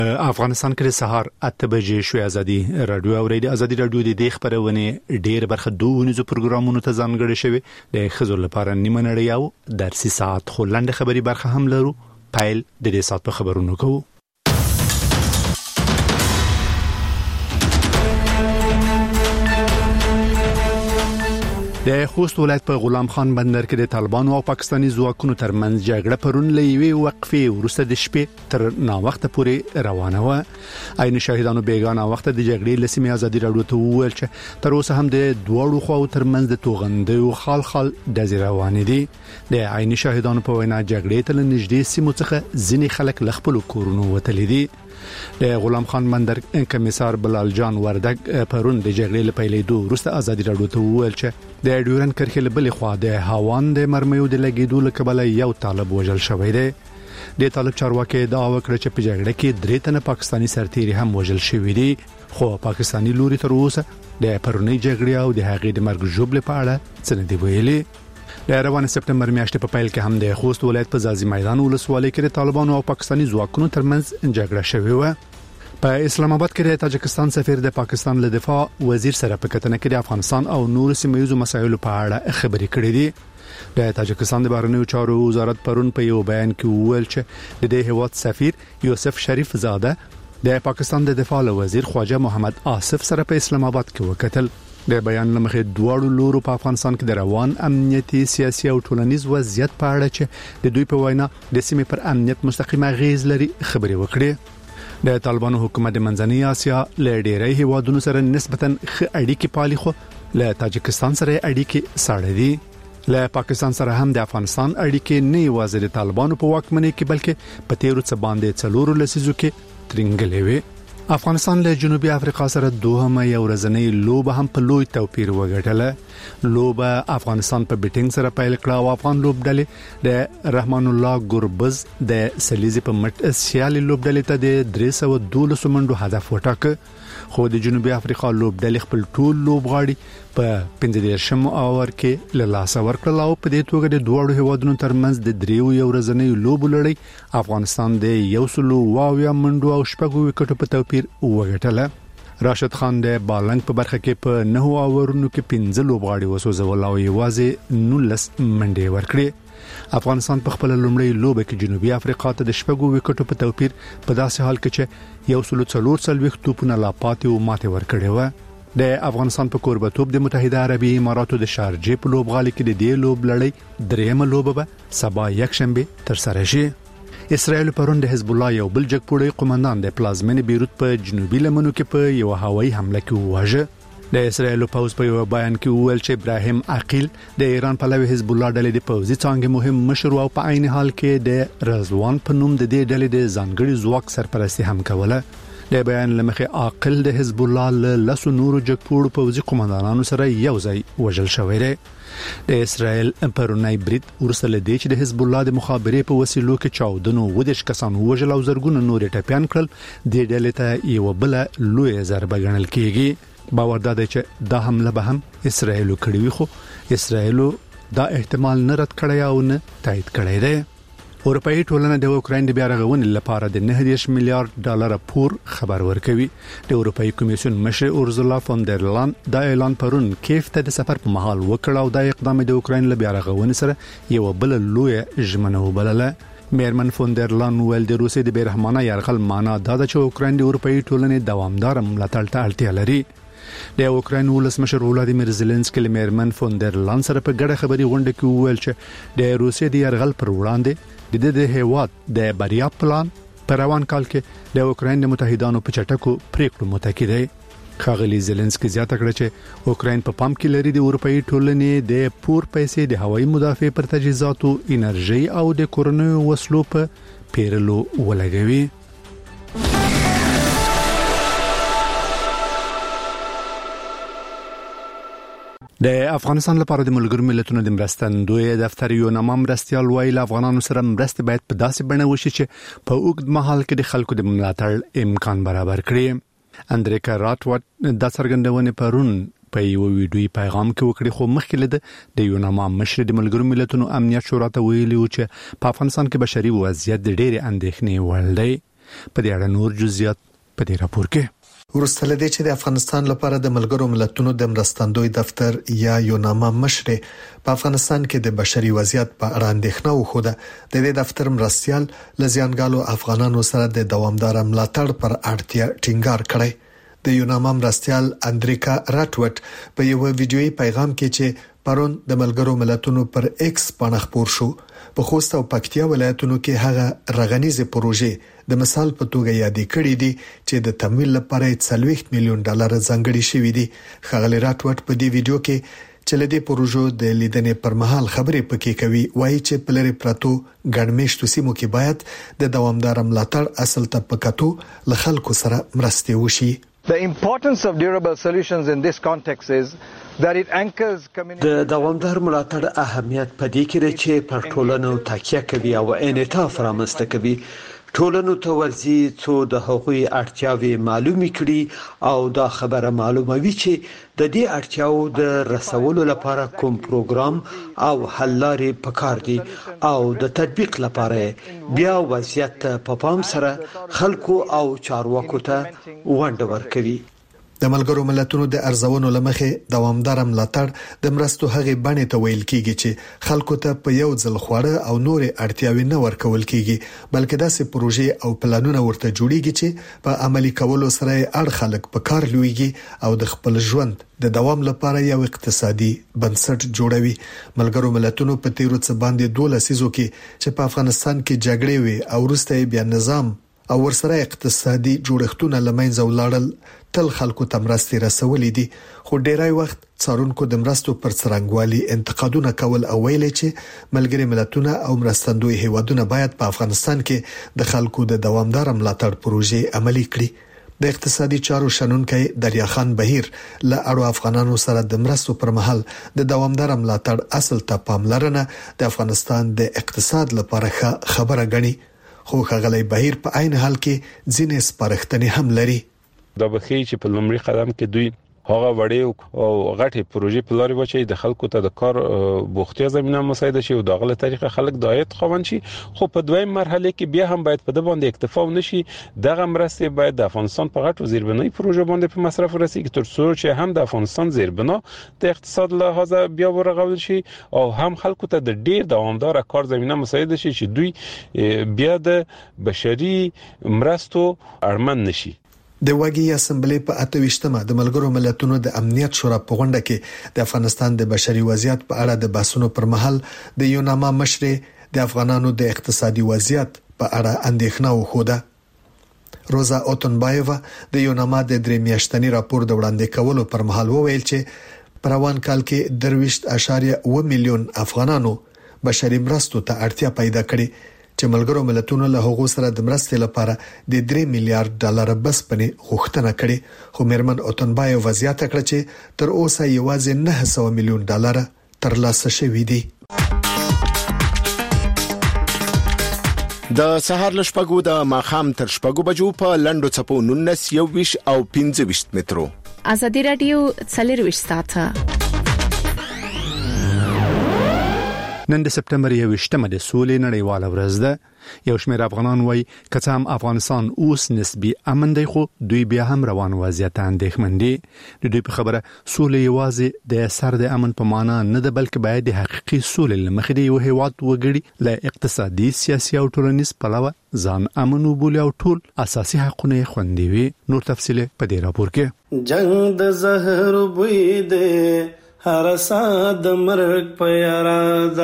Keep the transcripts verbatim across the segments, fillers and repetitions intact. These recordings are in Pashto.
افغانستان کې سهار اته بجې شوې. ازادي رادیو اوریدي. ازادي رادیو د دې خبرونه ډېر برخه دوه پروګرامونو ته ځانګړي شوی. د خزر لپاره نیمه نړۍ او درسي ساعت خلند خبري برخه هم لرو. پایل د دې ساعت په خبرونو کوو. د خوست ولایت په غلام خان بندر کې د طالبانو او پاکستاني ځواکونو ترمنځ جګړه پرون لېوي وقفې ورسته د شپې تر نا وخت پورې روانه و. عین شاهدانو بیگانه وخت د جګړې لسمې ازادي رادیو ته وویل چې تر اوسه هم د دوړو خو ترمنځ د توغندو خال خال د روان دي. د عین شاهدانو په وینا جګړې ته نږدې سیمو څخه ځینې خلک لخپل کورونو وتلي دي. د غلام خان بندر کمیسار بلال جان وردګ پرون د جګړې لپاره دوه ورسته ازادي رادیو ته وویل چې د ډیورن کرخه له بلې خوا د هاوان د مرمیو د لګیدو لکبل یو طالب وژل شوی دی. د طالب چارواکي دا وکړه چې په جګړه کې درې تنه پاکستاني سرتیري هم وژل شوی دي، خو پاکستاني لوري تر اوسه د پرونی جګړې او د هغې د مرګ جوړ لپاره څه نه دی ویلي. د روان سپټمبر میاشتې په پیل کې هم د خوست ولایت په زازي میدان ولسوالۍ کې د طالبانو او پاکستاني ځواکونو ترمنځ جګړه شوې و. په اسلام آباد کې د تاجکستان سفیر د پاکستان له دفاع وزیر سره په کتنه کې د افغانستان او نور سیمه‌ییزو مسایلو په اړه خبرې کړې دي. د تاجکستان د بهرنیو چارو وزارت پرون په یو بیان کې وویل چې د دې هیواد سفیر یوسف شریف زاده د پاکستان د دفاع وزیر خواجه محمد آصف سره په اسلام آباد کې وکتل. د بیان لمخې دواړو لورو په افغانستان کې د روان امنیتي، سیاسي او ټولنیز وضعیت په اړه چې د دوی په وینا د سیمې پر امنیت مستقیم اغیز لري خبرې وکړې. د طالبانو حکومت د منځنۍ اسیا له ډېری هیوادونو سره نسبتاً ښه اړیکې پالي، خو له تاجکستان سره اړیکې ساړه دي. له پاکستان سره هم د افغانستان اړیکې نه یوازې د طالبانو په واکمنۍ کې بلکې په تیرو څه باندې څلورو لسیزو کې ترنګلې وي. افغانستان له جنوبي افریقا سره دوهمه یو ورځنۍ لوبه هم په لوی توپیر وګټله. لوبه افغانستان په بیټینګ سره پیل کړه او افغان لوبډلې د رحمان الله ګوربز د سلیزي په مټ سیالي لوبډلې ته د درې سوه دولس منډو هدف وټاکه، خو د جنوبي افریقا لوبډلې خپل ټول لوبغاړي په پنځه دیرشم اور کې له لاسه ورکړل او په دې توګه د دوه هیوادونو ترمنځ د دریو یو ورځنۍ لوبو لړۍ افغانستان د یو سلو واویا منډو او شپږو وکټو په توپیر وګټله. راشد خان د بالنګ په برخه کې په نهو اورونو کې پنځه لوبغاړي وسوځول او یوازې نولس منډې ورکړې. افغانستان په خپل لومړی لوبه کې جنوبي افریقا ته د شپږو وکټو په توپیر په داسې حال کې چې یو سلو څلور څلوېښت توپونه لا پاتې او ماته ورکړې و. د افغانستان په کوربتوب د متحده عربي اماراتو د شارجې په لوبغالي کې د دې لوب لړۍ درېمه لوبه به سبا یکشنبه تر سره شي. اسرائیل پرون د حزب الله یو بل جګپوړی قومندان د پلازمین بیروت په جنوبي لمنو کې په یو هوایي حمله کې وواژه. د اسرائیل پوز په یو بیان کې وویل چې ابراهیم عقیل د ایران پلوي حزب الله ډلې د پوزي څنګه مهم مشر او په عین حال کې د رضوان په نوم د دې ډلې د ځانګړي ځواک سرپرستی هم کوله. د بیان لمخې عقیل د حزب الله له لسو نورو جګپوړو پوزي قومندانانو سره یو ځای وژل شوی دی. د اسرائیل پرونی برید ورسره دی چې د حزب الله د مخابرې په وسیلو کې چاودنو ودش کسان وژل او زرګونه نور ټپيان کړل. د ډلې ته یو بل لوی ضربه ګڼل کیږي. باور دا دی چې دا حمله به هم اسرائیل کړی وي، خو اسرائیل دا احتمال نه رد کړی او نه تایید کړی دی. اروپאי ټولنه د اوکراین د بیا رغونې لپاره د نه دېرش میلیارډ ډالر پور خبر ورکوي. د اروپאי کمیسیون مشر اورزولا فون در لان دا اعلان پرون کیف ته د سفر په مهال وکړ او دا اقدام د اوکراین له بیا رغونې سره یو بل لوی ژمنه وبلله. میرمن فون در لان ویل د روسي د بیرحمانه یرغل معنا دا د چې اوکراین د اروپאי ټولنې دوامدار ملاتړ ته اړتیا لري. د اوکراین ولسمشر ولادیمیر زيلنسکي له میرمن فون در لان سره په ګډه خبري غونډه کې وویل چې د روسي د یرغل پر وړاندې د دې هیواد د بریا پلان په روان کال کې د اوکراین د متحدانو په چټکو پریکړو متکی دی. ښاغلي زيلنسکي زیاته کړه چې اوکراین په پام کې لري د اروپאי ټولنې د پور پیسې د هوایي مدافع پر تجهیزاتو، انرژي او د کورونو وسلو په پیرلو ولګوي. د افغانستان لپاره د ملګرو ملتونو د مرستندوی دفتر یو نامه مرستيال ویل افغانانو سره مرسته باید په داسې بڼه وشي چې په اوږد مهال کې د خلکو د ملاتړ امکان برابر کړي. اندریکا راتوټ د څرګندونې پرون په یو ویډیوي پیغام کې وکړي، خو مخکې له د یو نامه مشر د ملګرو ملتونو امنیت شورا ته ویلي و چې په افغانستان کې بشري وضعیت د ډېرې اندېښنې وړ دی. په دې اړه نور جزئیات په دې راپور کې. ورسته لدې چې د افغانستان لپاره د ملګرو ملتونو د مرستندوی دفتر یا یوناما مشر په افغانستان کې د بشري وضعیت په اړه اندېښنه وښوده. د دې دفتر مرستيال لزیانګالو افغانانو سره د دوامدار ملاتړ پر اړتیا ټینګار کړی. د یوناما مرستيال اندریکا راټوټ په یو ویډیويي پیغام کې چې پرون د ملګرو ملتونو پر ایکس باندې خبر شو په خوست او پکتیا ولایتونو کې هغه رغنیزه پروژې د مثال په توګه یادې کړې دي چې د تمویل لپاره څلوېښت میلیون ډالر ځانګړي شوي دي. خغلی راټوټ په دې ویډیو کې چې لدې پروژو د لیدنې پر مهال خبرې پکې کوي، وایي چې په لری پراتو ګڼمېشتو سیمو کې باید د دوامدار ملاتړ اصل ته پکاتو ل خلکو سره مرستې وشي. The importance of durable solutions in this context is that it anchors community. د دوامدار ملاتړ اهمیت په دې کې دی چې پر ټولنو تکیه کوي او انعطاف رامنځته کوي. ټولنو ته ورځي څو د هغوی اړتیاوې معلومي کړي او دا خبره معلوموي چې د دې اړتیاو د رسولو لپاره کوم پروګرام او حل لارې پکار دي او د تطبیق لپاره بیا وضعیت په پام سره خلکو او چارواکو ته ونډه ورکوي. د ملګرو ملتونو د ارزونو لمخې دوامدار ملاتړ د مرستو هغه بڼې ته ویل کیږي چې خلکو ته په یو ځل خوړه او نور اړتیاوې نه ورکول کیږي، بلکې داسې پروژې او پلانونه ورته جوړیږي چې په عملي کولو سره اړ خلک په کار لويږي او د خپل ژوند د دوام لپاره یو اقتصادي بنسټ جوړوي. ملګرو ملتونو په تیرو څه باندې دوه لسیزو کې چې په افغانستان کې جګړې وي او وروسته بیا نظام او ورسره اقتصادي جوړښتونه لمنځه ولاړل تل خلکو ته مرستې رسولې دي، خو ډیری وخت څارونکو د مرستو پر څرنګوالي انتقادونه کول او ویل چې ملګري ملتونه او مرستندوی هیوادونه باید په افغانستان کې د خلکو د دوامدار ملاتړ پروژې عملي کړي. د اقتصادي چارو شنونکي دریا خان بهیر له اړو افغانانو سره د مرستو پر مهال د دوامدار ملاتړ اصل ته پاملرنه د افغانستان د اقتصاد لپاره خبره غني، خو خغلی بهیر په عین حال کې ځینې سپارښتنې هم لري. دا بخي چې په لومړي قدم کې دوی هغه وړې او غټي پروژې په لاري وچي د خلکو ته د کار بوختیا زمينه مساعده شي او د غلط طریقه خلک د عاید خوان شي، خو په دویم مرحله کې بیا هم باید په د باندې اکتفا ونشي. دغه مرستې باید د افغانستان په غټو زیربنای پروژې باندې په مصرف ورسیږي تر څو چې هم د افغانستان زیربنا د اقتصاد لحاظه بیا ورغول شي او هم خلکو ته د ډیر دوامدار کار زمينه مساعده شي چې دوی بیا د بشري مرستو اړمن نشي. د واګي اسمبلی په اتويشتمه د ملګرو ملتونو د امنیت شورا په غونډه کې د افغانستان د بشري وضعیت په اړه د بحثونو پر مهال د یوناما مشر د افغانانو د اقتصادي وضعیت په اړه اندېښنه وښوده. روزا اوتنبایووا د یوناما د درې میاشتنی راپور د وړاندې کولو پر مهال وویل چې په روان کال کې درویشت اشاریه اووه میلیون افغانانو بشري مرستو ته اړتیا پیدا کړې چې ملګرو ملتونو له هغو سره د مرستې لپاره د درې میلیارډ ډالر بسپنې غوښتنه کړې، خو میرمن اوتنبایو وضاحت کړ چې تر اوسه یوازې نه سوه میلیون ډالر ترلاسه شوي دي. د سهار له شپږو د ماښام تر شپږو بجو په لنډو څپو نولس یوویشت او پنځه ویشت مترو. ازادي رادیو څلور ویشت ساعته. نن د سپتمبر یوویشتمه د سولې نړیواله ورځ ده. یو شمېر افغانان وایي که څه هم افغانستان اوس نسبي امن دی خو دوی بیا هم روان وضعیت اندېښمن دي. د دوی په خبره سولې یوازې د سر د امن په معنا نه ده بلکې باید د حقيقي سولې لمخې د یو هیواد وګړي له اقتصادي سیاسي او ټولنیز پلوه ځان امن وبولي او ټول اساسي حقونه خوندي وي. نور تفصیل په دې راپور کې. جنگ د زهر بوی دی هر ساد مرګ پیارادا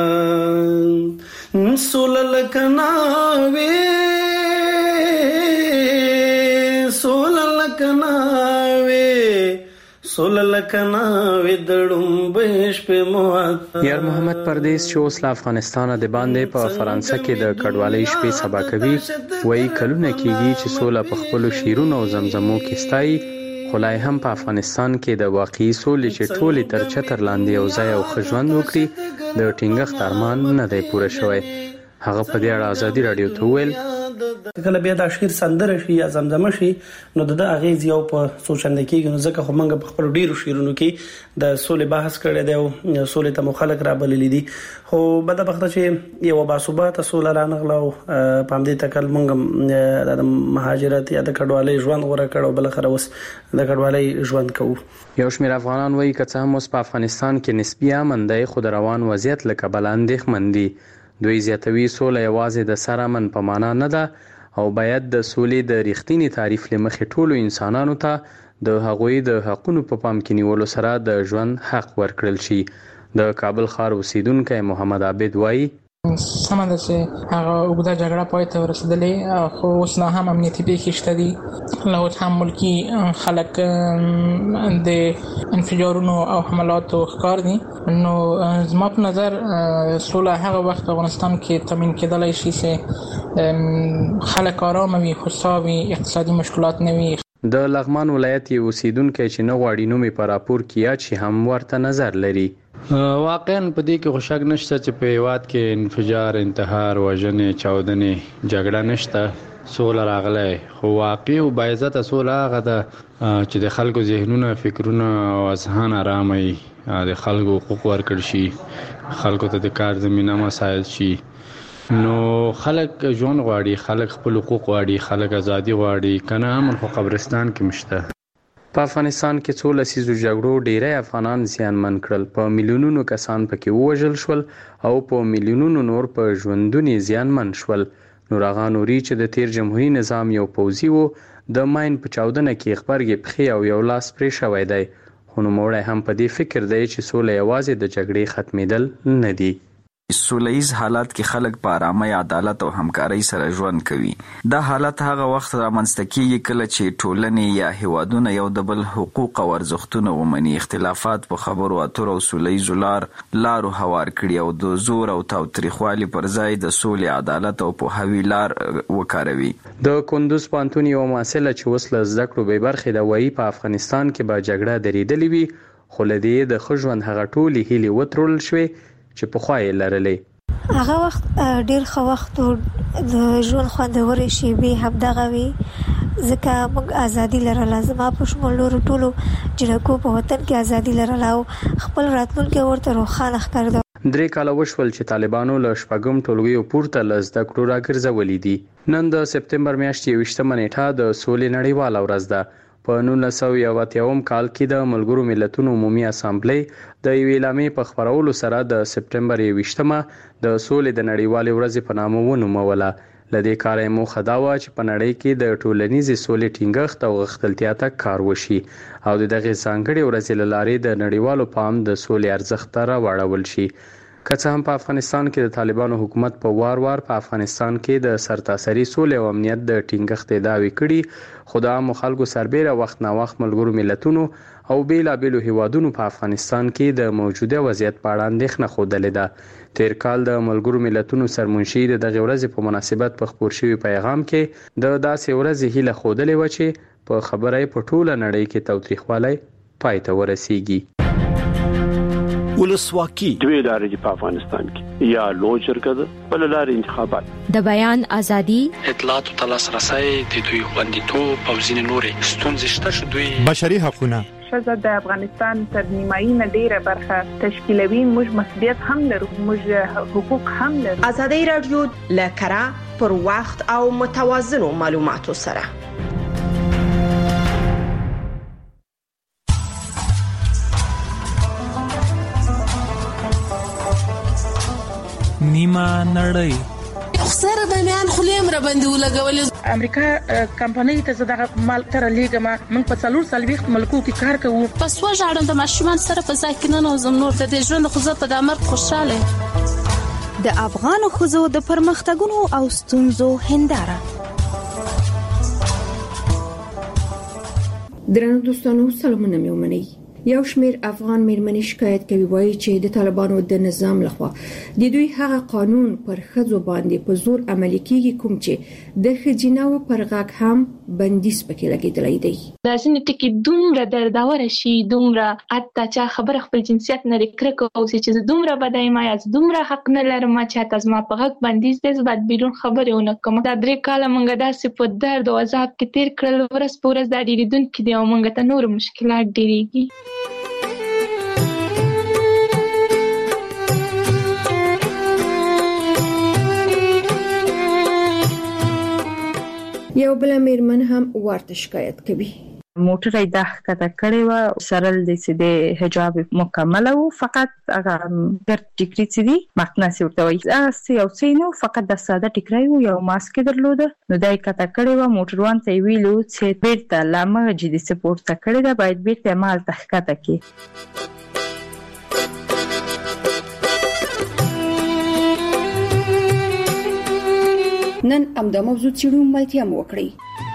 سولل کناوي سولل کناوي سولل کناوي دړم بهش په موات. یار محمد پردیس چې اوس له افغانستان د باندې په فرانسه کې د کډوالۍ شپې سبا کوي، وایي کلونه کېږي چې سوله په خپل شیرونو او زمزمو کې ستایي، خلای هم په افغانستان کې د واقعي سولې چې ټولې تر چتر لاندې یو ځای او ښه ژوند وکړي د ټینګښت ارمان نه دی پوره شوی. هغه په دې اړه ازادي رادیو ته وویل کله بیا د شعر سندره شي یا زمزمه شي نو د اغیز یو په سوچنده کې نو ځکه خو موږ په خپل ډیرو شعرونو کې د سولې بحث کړی دی او سولې ته مخالک را بللې دي خو بده بخته چې یو باثبات سولې رانغلا او په دې تکل موږ د مهاجرت یا د کډوالۍ ژوند غوړه کړو بل خره وس د کډوالۍ ژوند کوو. یو شمېر افغانان وایي که څه هم اوس په افغانستان کې نسبي امن دی خو د روان وضعیت له کبله اندېښمن دي. دوی زیاتوي سوله یوازې د سر امن په معنا نه ده او باید د سولې د ریښتینی تعریف لمخې ټولو انسانانو ته د هغوی د حقونو په پام کې نیولو سره د ژوند حق ورکړل شي. د کابل ښار اوسیدونکی محمد عابد وایي سمه ده چې هغه اوږده جګړه پای ته ورسېدلې خو اوس لا هم امنیتي پیښې شته دي لا اوس هم ملکي خلک د انفجارونو او حملاتو ښکار دي. نو زما په نظر سوله هغه وخت افغانستان کې تامین کېدلی شي چې خلک آرامه وي خوشحاله وي اقتصادي مشکلات نه وي. د لغمان ولایت یې اوسیدونکی چې نه غواړي نوم یې په راپور کې یاد شي هم ورته نظر لري. واقعا په دې کې خو شک نشته چې په هیواد کې انفجار، انتحار، وژنې، چاودنې، جګړه نشته، سوله راغلی. خو واقعي او باعزته سوله هغه ده چې د خلکو ذهنونه، فکرونه او اذهان آرامه وي، د خلکو حقوق ورکړل شي، خلکو ته د کار زمینه مساعد شي. نو خلک ژوند غواړي، خلک خپل حقوق غواړي، خلک ازادي غواړي، کنه امن خو قبرستان کې مشته. په افغانستان کې څو لسیزو جګړو ډیری افغانان زیانمن کړل، په میلیونونو کسان پکې ووژل شول او په میلیونونو نور په ژوندونې زیانمن شول. نور آغا نوري چې د تیر جمهوریت نظام یو پوځي و د ماین په چاودنه کې خبرګې پخې او یو لاس پرې شوی دی. خو نوموړی هم په دې فکر دی چې سوله یوازې د جګړې ختمېدل نه دي. سولهیز حالات کې خلک په آرامۍ، عدالت او همکارۍ سره ژوند کوي. دا حالت هغه وخت رامنځته کیږي کله چې ټولنې یا هیوادونه یو د بل حقوق او ارزښتونه ومني، اختلافات په خبرو اترو او سولهیزو لار لارو هوار کړي او د زور او تاوتریخوالي پر ځای د سولې، عدالت او پوهاوي لار وکاروي. د کندوز پوهنتون یوه محصله چې اوس له زده کړو بې برخې ده وایي په افغانستان کې به جګړه درېدلې وي خو له دې د ښه ژوند هغه ټولې هیلې وتړل شوې چې پخوا یې لرلې. هغه وخت ډیر ښه وخت د ژوند خوندورې شیبې همدغه وي ځکه موږ ازادي لرله. زما په شمول نورو ټولو جنکو په وطن کې ازادي لرله او خپل راتلونکی ورته روښانه ښکارېده. درې کاله وشول چې طالبانو له شپږم ټولګیو پورته له زده کړو راګرځولي دي. نن د سپتمبر میاشتې یوویشتمه نیټه د سولې نړیواله ورځ ده. په نولس سوه یو اتیاوم کال کې د ملګرو ملتونو عمومي اسامبلې د یوې اعلامیې په خپرولو سره د سپتمبر یوویشتمه د سولې د نړیوالې ورځې په نامه ونوموله. له دې کاره یې موخه دا وه چې په نړۍ کې د ټولنیزې سولې ټینګښت او غښتلتیا ته کار وشي او د دغې ځانګړې ورځې له لارې د نړیوالو پام د سولې ارزښت ته راواړول شي. که څه هم په افغانستان کې د طالبانو حکومت په وار وار په افغانستان کې د سرتاسري سولې او امنیت د ټینګښت ادعاوې کړي خو د عامو خلکو سربیره وخت نا وخت ملګرو ملتونو او بیلابیلو هیوادونو په افغانستان کې د موجوده وضعیت په اړه اندېښنه ښودلې ده. تیر کال د ملګرو ملتونو سرمنشي د دغې ورځې په مناسبت په خپور شوي پیغام کې د داسې ورځې هیله ښودلې وه چې په خبره یې په ټوله نړۍ کې تاوتریخوالی پای ته ورسیږي. ولسواکي دوی لارې په افغانستان کې یا لوی جرګه ده بل لارې انتخابات، د بیان ازادي، اطلاعات او لاسرسي، د دوی خوندیتوب او ځینې نورې ستونزې شته چې دوی بشري حقوقونه ښځه د افغانستان تر نیمایي نه ډیره برخه تشکیلوي. موږ مسؤلیت هم لرو، موږ حقوق هم لرو. ازادي رادیو له کره پر وخت او متوازنو معلوماتو سره نیمه نړۍ سره د میان خلیم را باندې ولګولې. امریکا کمپنۍ ته زړه مال تر لیګما موږ په څلور سلويخت ملکو کې کار کوو. پس وژاړم د ماشومان سره په ځای کې نه نوزم نور د ژوند خو زه په د امر خوشاله. د افغان خزو د پرمختګونو او ستونزو هنداره. درنو دوستانو سلامونه مې ومنئ. یو شمیر افغان میرمنې شکایت کوي وایي چې د طالبانو د نظام لخوا د دوی هغه قانون پر ښځو باندې په زور عملي کیږي کوم چې د ښځیناو پر غاک هم بندیز پکې لګیدلی دی. دا ځینې ټکي دومره درداور شي، دومره حتی چې خبره خپل جنسیت نه کرکه او چې دومره بدای ما یا دومره حق نه لرم چې تاسو ما په غاک بندیز دې بعد بیرون خبرې ونه کوم. دا درې کاله مونږ داسې په درد او عذاب کې تیر کړل، ورځ په ورځ دا ډیریدونکي دي او مونږ ته نور مشکلات ډیریږي. یو بل میرمن هم ورته شکایت کوي. موټر یې د ښکته کړی و، سرل دی چې د حجاب مکمله و، فقط هغه ګرد ټیکري چې دي مقناطیسي ورته وایي، هغه یو څه نه، فقط د ساده ټیکری و، یو ماسک یې درلوده. نو دا یې ښکته کړی و، موټروان ته یې ویلو چې بیرته له همغه جدي څه پورته کړې ده، باید بیرته یې همالته ښکته کړي. نن همدا موضوع څېړو، ملتیا مو وکړئ.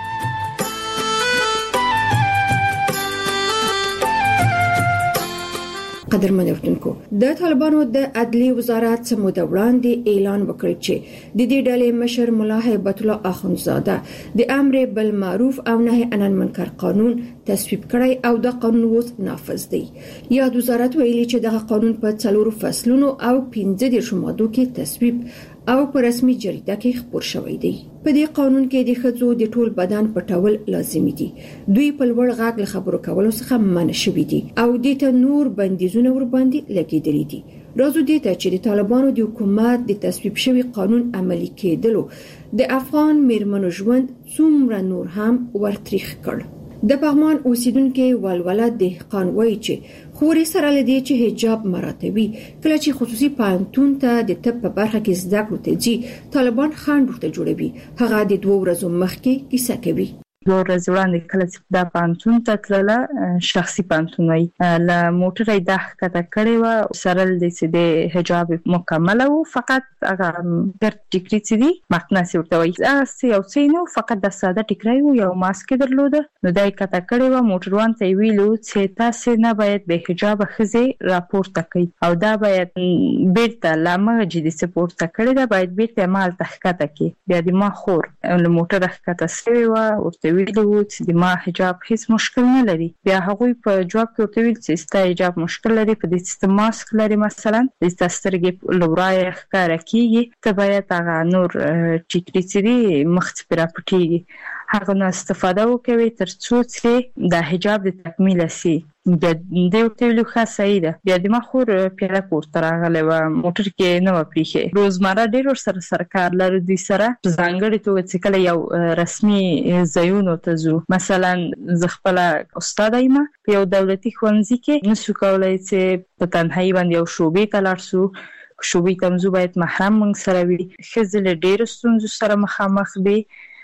قدرمن اردوونکو، د طالبانو د عدلي وزارت څخه د وړاندې اعلان وکړ چې د دې ډلې مشر ملا هیبت الله اخونزاده د امر بالمعروف او نهي عن المنکر قانون تصویب کړی او د قانون اوس نافذ دی. یاد وزارت ویلي چې دغه قانون په څلورو فصلونو او پنځه دیرشو مادو کې تصویب او په رسمي جریده کې خپور شوی دی. په دې قانون کې د ښځو د ټول بدن پټول لازمي دي، دوی په لوړ غږ له خبرو کولو څخه منع شوي دي او د ته نور بندیزونه ور باندې لګیدلي دي. راځو دې ته چې د طالبانو د حکومت د تصویب شوی قانون عملي کېدلو د افغان میرمنو ژوند څومره نور هم ورتریخ کړ. د پغمان اوسیدونکو ولوله دهقان وایي چې خوري سره لدی چې حجاب مراتبي کله چې خصوصي پانتون ته د طب په برخه کې زده کړو ته جی طالبان خان ورته جوړوي. هغه د دوه ورځې مخکې کیسه کوي. دوه ورځې وړاندې کله چې دا پانتون ته تلله، شخصي پانتون وایي، له موټر یې د ښکته کړی و، سرل دی چې د حجاب مکمله و، فقط هغه ګرد ټیکري چې دي مقناطیسي ورته وایي، هغه یو څه نه، فقط د ساده ټیکری و، یو ماسک یې درلوده. نو دا یې ښکته کړی و، موټروان ته یې ویلو چې تاسې نه باید بې حجابه ښځې راپورته کړئ او دا باید بیرته له همغه جدي څه پورته کړې ده، باید بیرته یې همالته ښکته کړي. بیا د ما خور له موټره ښکته سوې وه، ورته ویلي وو چې د ما حجاب هیڅ مشکل نه لري. بیا هغوی په جواب کې ورته ویل چې ستا حجاب مشکل لري، په دې چې ماسک لري، مثلا د ستا سترګې له ورایه ښکاره کېږي، ته باید هغه نور ټیکري چې دي مخ څه پرې راپټېږي هغه نه استفاده وکوي تر څو چې د حجاب د تکمیله شي. بیا د ورته ویلو ښه صحیح ده. بیا د ما خور پیاده کور ته راغلی وه، موټر کې نه وه پرېښې. روزمره ډېر ورسره سره کار لرو دوی سره، په ځانګړې توګه چې کله یو رسمي ځایونو ته ځو، مثلا زه خپله استاده یم په یو دولتي ښوونځي کې، نشو کولی چې په تنهایي باندې یو شعبې ته لاړ شو. شعبې ته ځو باید محرم موږ سره وي. ښځې له ډېرو ستونزو سره مخامخ دي،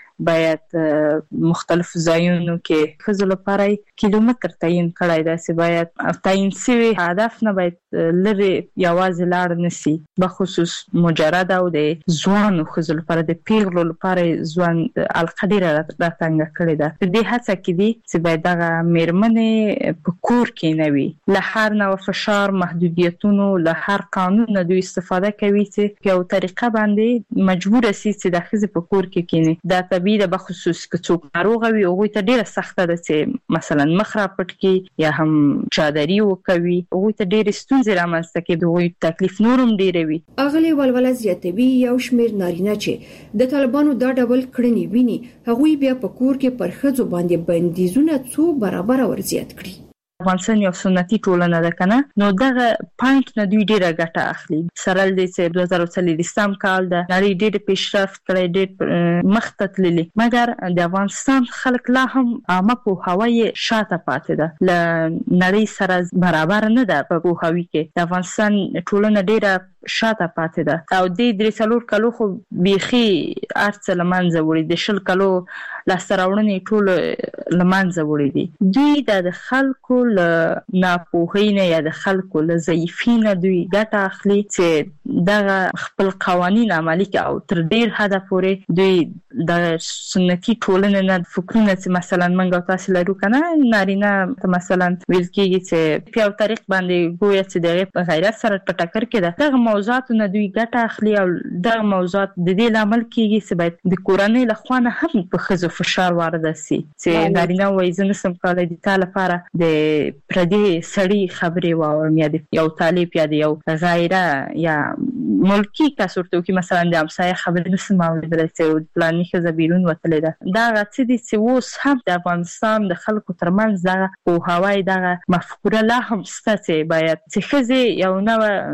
باید مختلف ځایونو کې ښځو لپاره کیلومتر تعیین کړی دی چې باید تعیین شوي هدف نه باید لرې یوازې لاړ نشي. بخصوص مجرد او د ځوانو ښځو لپاره د پیغلو لپاره ژوند حلقه ډېره راتنګه کړې ده. په دې هڅه کې دي چې باید دغه میرمنې په کور کې نه وي، له هر نوع فشار، محدودیتونو، له هر قانون نه دوی استفاده کوي چې په یو طریقه باندې مجبوره شي چې د ښځې په کور کې کینی. دا طبیعي ده، بخصوص که څوک ناروغه وي هغوی ته ډېره سخته ده چې مثلا مخ راپټ کړي یا هم چادري وکوي، هغوی ته ډېرې ستونزې رامنځته کوي، د هغوی تکلیف نور هم ډېره وي. اغلې ولوله زیاتوي یو شمېر نارینه چې د طالبانو دا ډول کړنې ویني، هغوی بیا په کور کې پر ښځو باندې بندیزونه څو برابره ورزیات کړي. افغانستان یو سنتي ټولنه ده کنه، نو دغه پاینټ نه دوی ډیره ګټه اخلي. سره دې چې دوه زره څلوېښتم کال ده، نړۍ ډېر پیشرفت کړی، ډېر مخ ته تللی، مګر د افغانستان خلک لا هم عامه پوهاوی شاته پاتې ده، له نړۍ سره برابر نه ده په پوهاوي کې. د افغانستان ټولنه ډېره شاته پاتې ده او د درې څلور کلو خو بیخي ارڅ لمنځه وړي، د شل کلو لاسته راوړنې ټول لمنځه وړي دي. دوی د خلکو له ناپوهۍ نه یا د خلکو له ضعیفۍ نه دوی ګټه اخلي چې دغه خپل قوانین عملي کړي او تر ډېر حده پورې دوی د سنتي ټولنې نه فکرونه چې مثلا منګو تاسو لرو کنه نارینه مثلا ویل کېږي چې په یو طریق باندې ګویا چې د غیرت سره په ټکر کې ده دغه موضوعات نه دوی ګټه اخلي او دغه موضوعات د دې لامل کېږي چې باید د کورنۍ له خوا نه هم په ښځو فشار وارده سي چې نارینه وایي زه نشم کولی د تا لپاره د پردي سړي خبرې واورم یا د یو طالب یا د یو غیره یا ملکی کس ورته کې مثلا د همسایه خبرې نشم اوریدلی چې فلاني ښځه بیرون وتلې ده دغه څه دي چې اوس هم د افغانستان د خلکو ترمنځ دغه پوهاوی دغه مفکوره لا هم شته چې باید چې ښځې یو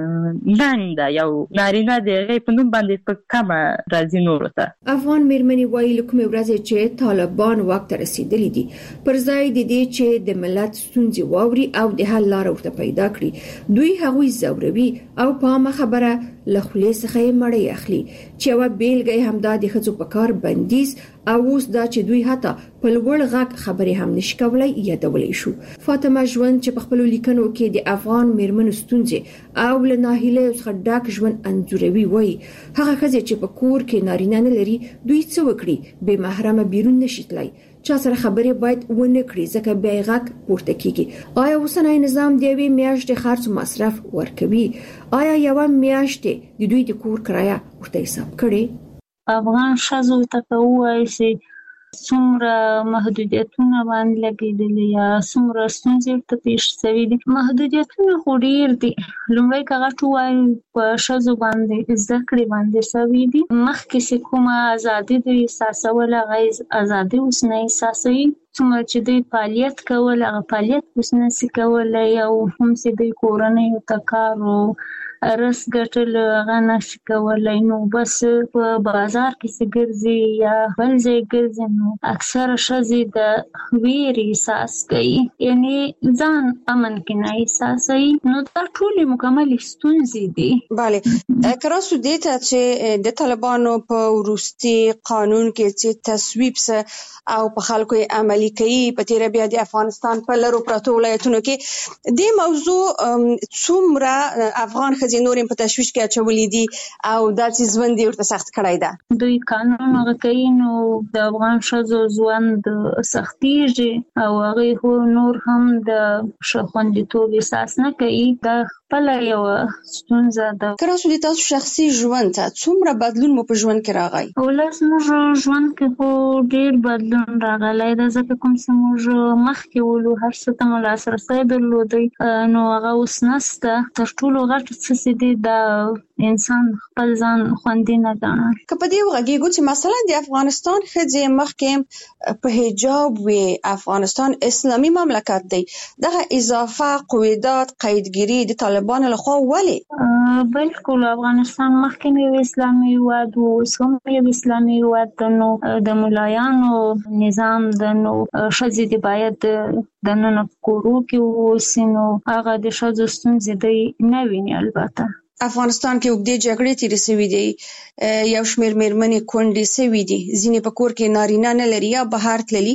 نوه ننګ ده یو نارینه د هغې په نوم باندې په کمه راځي نورو ته. افغان میرمنې وایي له کومې ورځې چې طالبان واک ته رسېدلي دي پر ځای د دې چې د ملت ستونزې واوري او د حل لاره ورته پیدا کړي دوی هغوی ځوروي او په عامه خبره له خولې څخه یې مړۍ اخلي چې یوه بیلګه یې همدا د ښځو په کار بندیز او اوس دا چې دوی حتی په لوړ غږ خبرې هم نشي کولی یادولی شو. فاطمه ژوند چې په خپلو لیکنو کې د افغان میرمنو ستونزې او له ناهیلیو څخه ډک ژوند انځوروي وایي هغه ښځې چې په کور کې نارینه نه لري دوی څه وکړي بې محرمه بیرون نشي تللی چا سره خبرې باید ونه کړي ځکه بیا یې غږ پورته کیږي. آیا اوسنی نظام د یوې میاشتې خرڅ مصرف ورکوي؟ آیا یوه میاشتې د دوی د کور کرایه ورته حساب کړي؟ افغان ښځو ته که ووایي چې څومره محدودیتونه باندې لګېدلي یا څومره ستونزې ورته پېښ شوي دي محدودیتونه خو ډېر دي. لومړی که غټ ووایو په ښځو باندې زده کړې باندې شوي دي مخکې چې کومه ازادي دوی احساسوله هغه ازادي اوس نه احساسوي څومره چې دوی فعالیت کول هغه فعالیت اوس نشي کولی او هم چې دوی کورنیو ته کار و رس ګټل هغه نشي کولی نو بس په بازار کې چې ګرځي یا بل ځای ګرځي نو اکثره ښځې د ویرې احساس کوي یعنې ځان امن کې نه احساسوي نو دا ټولې مکملې ستونزې دي. بله که راسو دې ته چې د طالبانو په وروستي قانون کې چې تصویب سه او په خلکو یې عملي کوي په تېره بیا د افغانستان په لرو پرتو ولایتونو کې دې موضوع څومره افغان ښځې نور په تشویش کې اچولي دي او دا چې ژوند یې ورته سخت کړی ده دوی قانون هغه کوي نو د افغان ښځو ژوند سختېږي او هغوی خو نور هم د ښه خوندیتوب احساس نه کوي دا خپله یوه ستونزه ده. که راسو د تاسو شخصي ژوند ته څومره بدلون مو په ژوند کې راغی؟ اوله زموږ ژوند کې خو ډېر بدلون راغلی ده ځکه کوم چې موږ مخکې ولو هر څه ته مو لاسرسی درلودی نو هغه اوس نشته. تر ټولو غټ څه چې دی دا انسان خپل ځان خوندي نه ګڼي. که په دې وغږېږو چې مثلا د افغانستان ښځې مخکې په حجاب وي افغانستان اسلامي مملکت دی دغه اضافه قویدات قیدګیري د طالبانو لخوا ولې؟ بلکل افغانستان مخکې یو اسلامي هېواد و اوس هم یو اسلامي هېواد ده نو د ملایانو نظام ده نو ښځې دې باید دننه په کورو کې واوسي نو هغه د ښځو ستونزې دی نه ویني. البته افغانستان کې اوږدې جګړې تېرې شوي دي یو شمېر میرمنې کونډې شوي دي ځینې په کور کې نارینه نه لري یا بهر تللي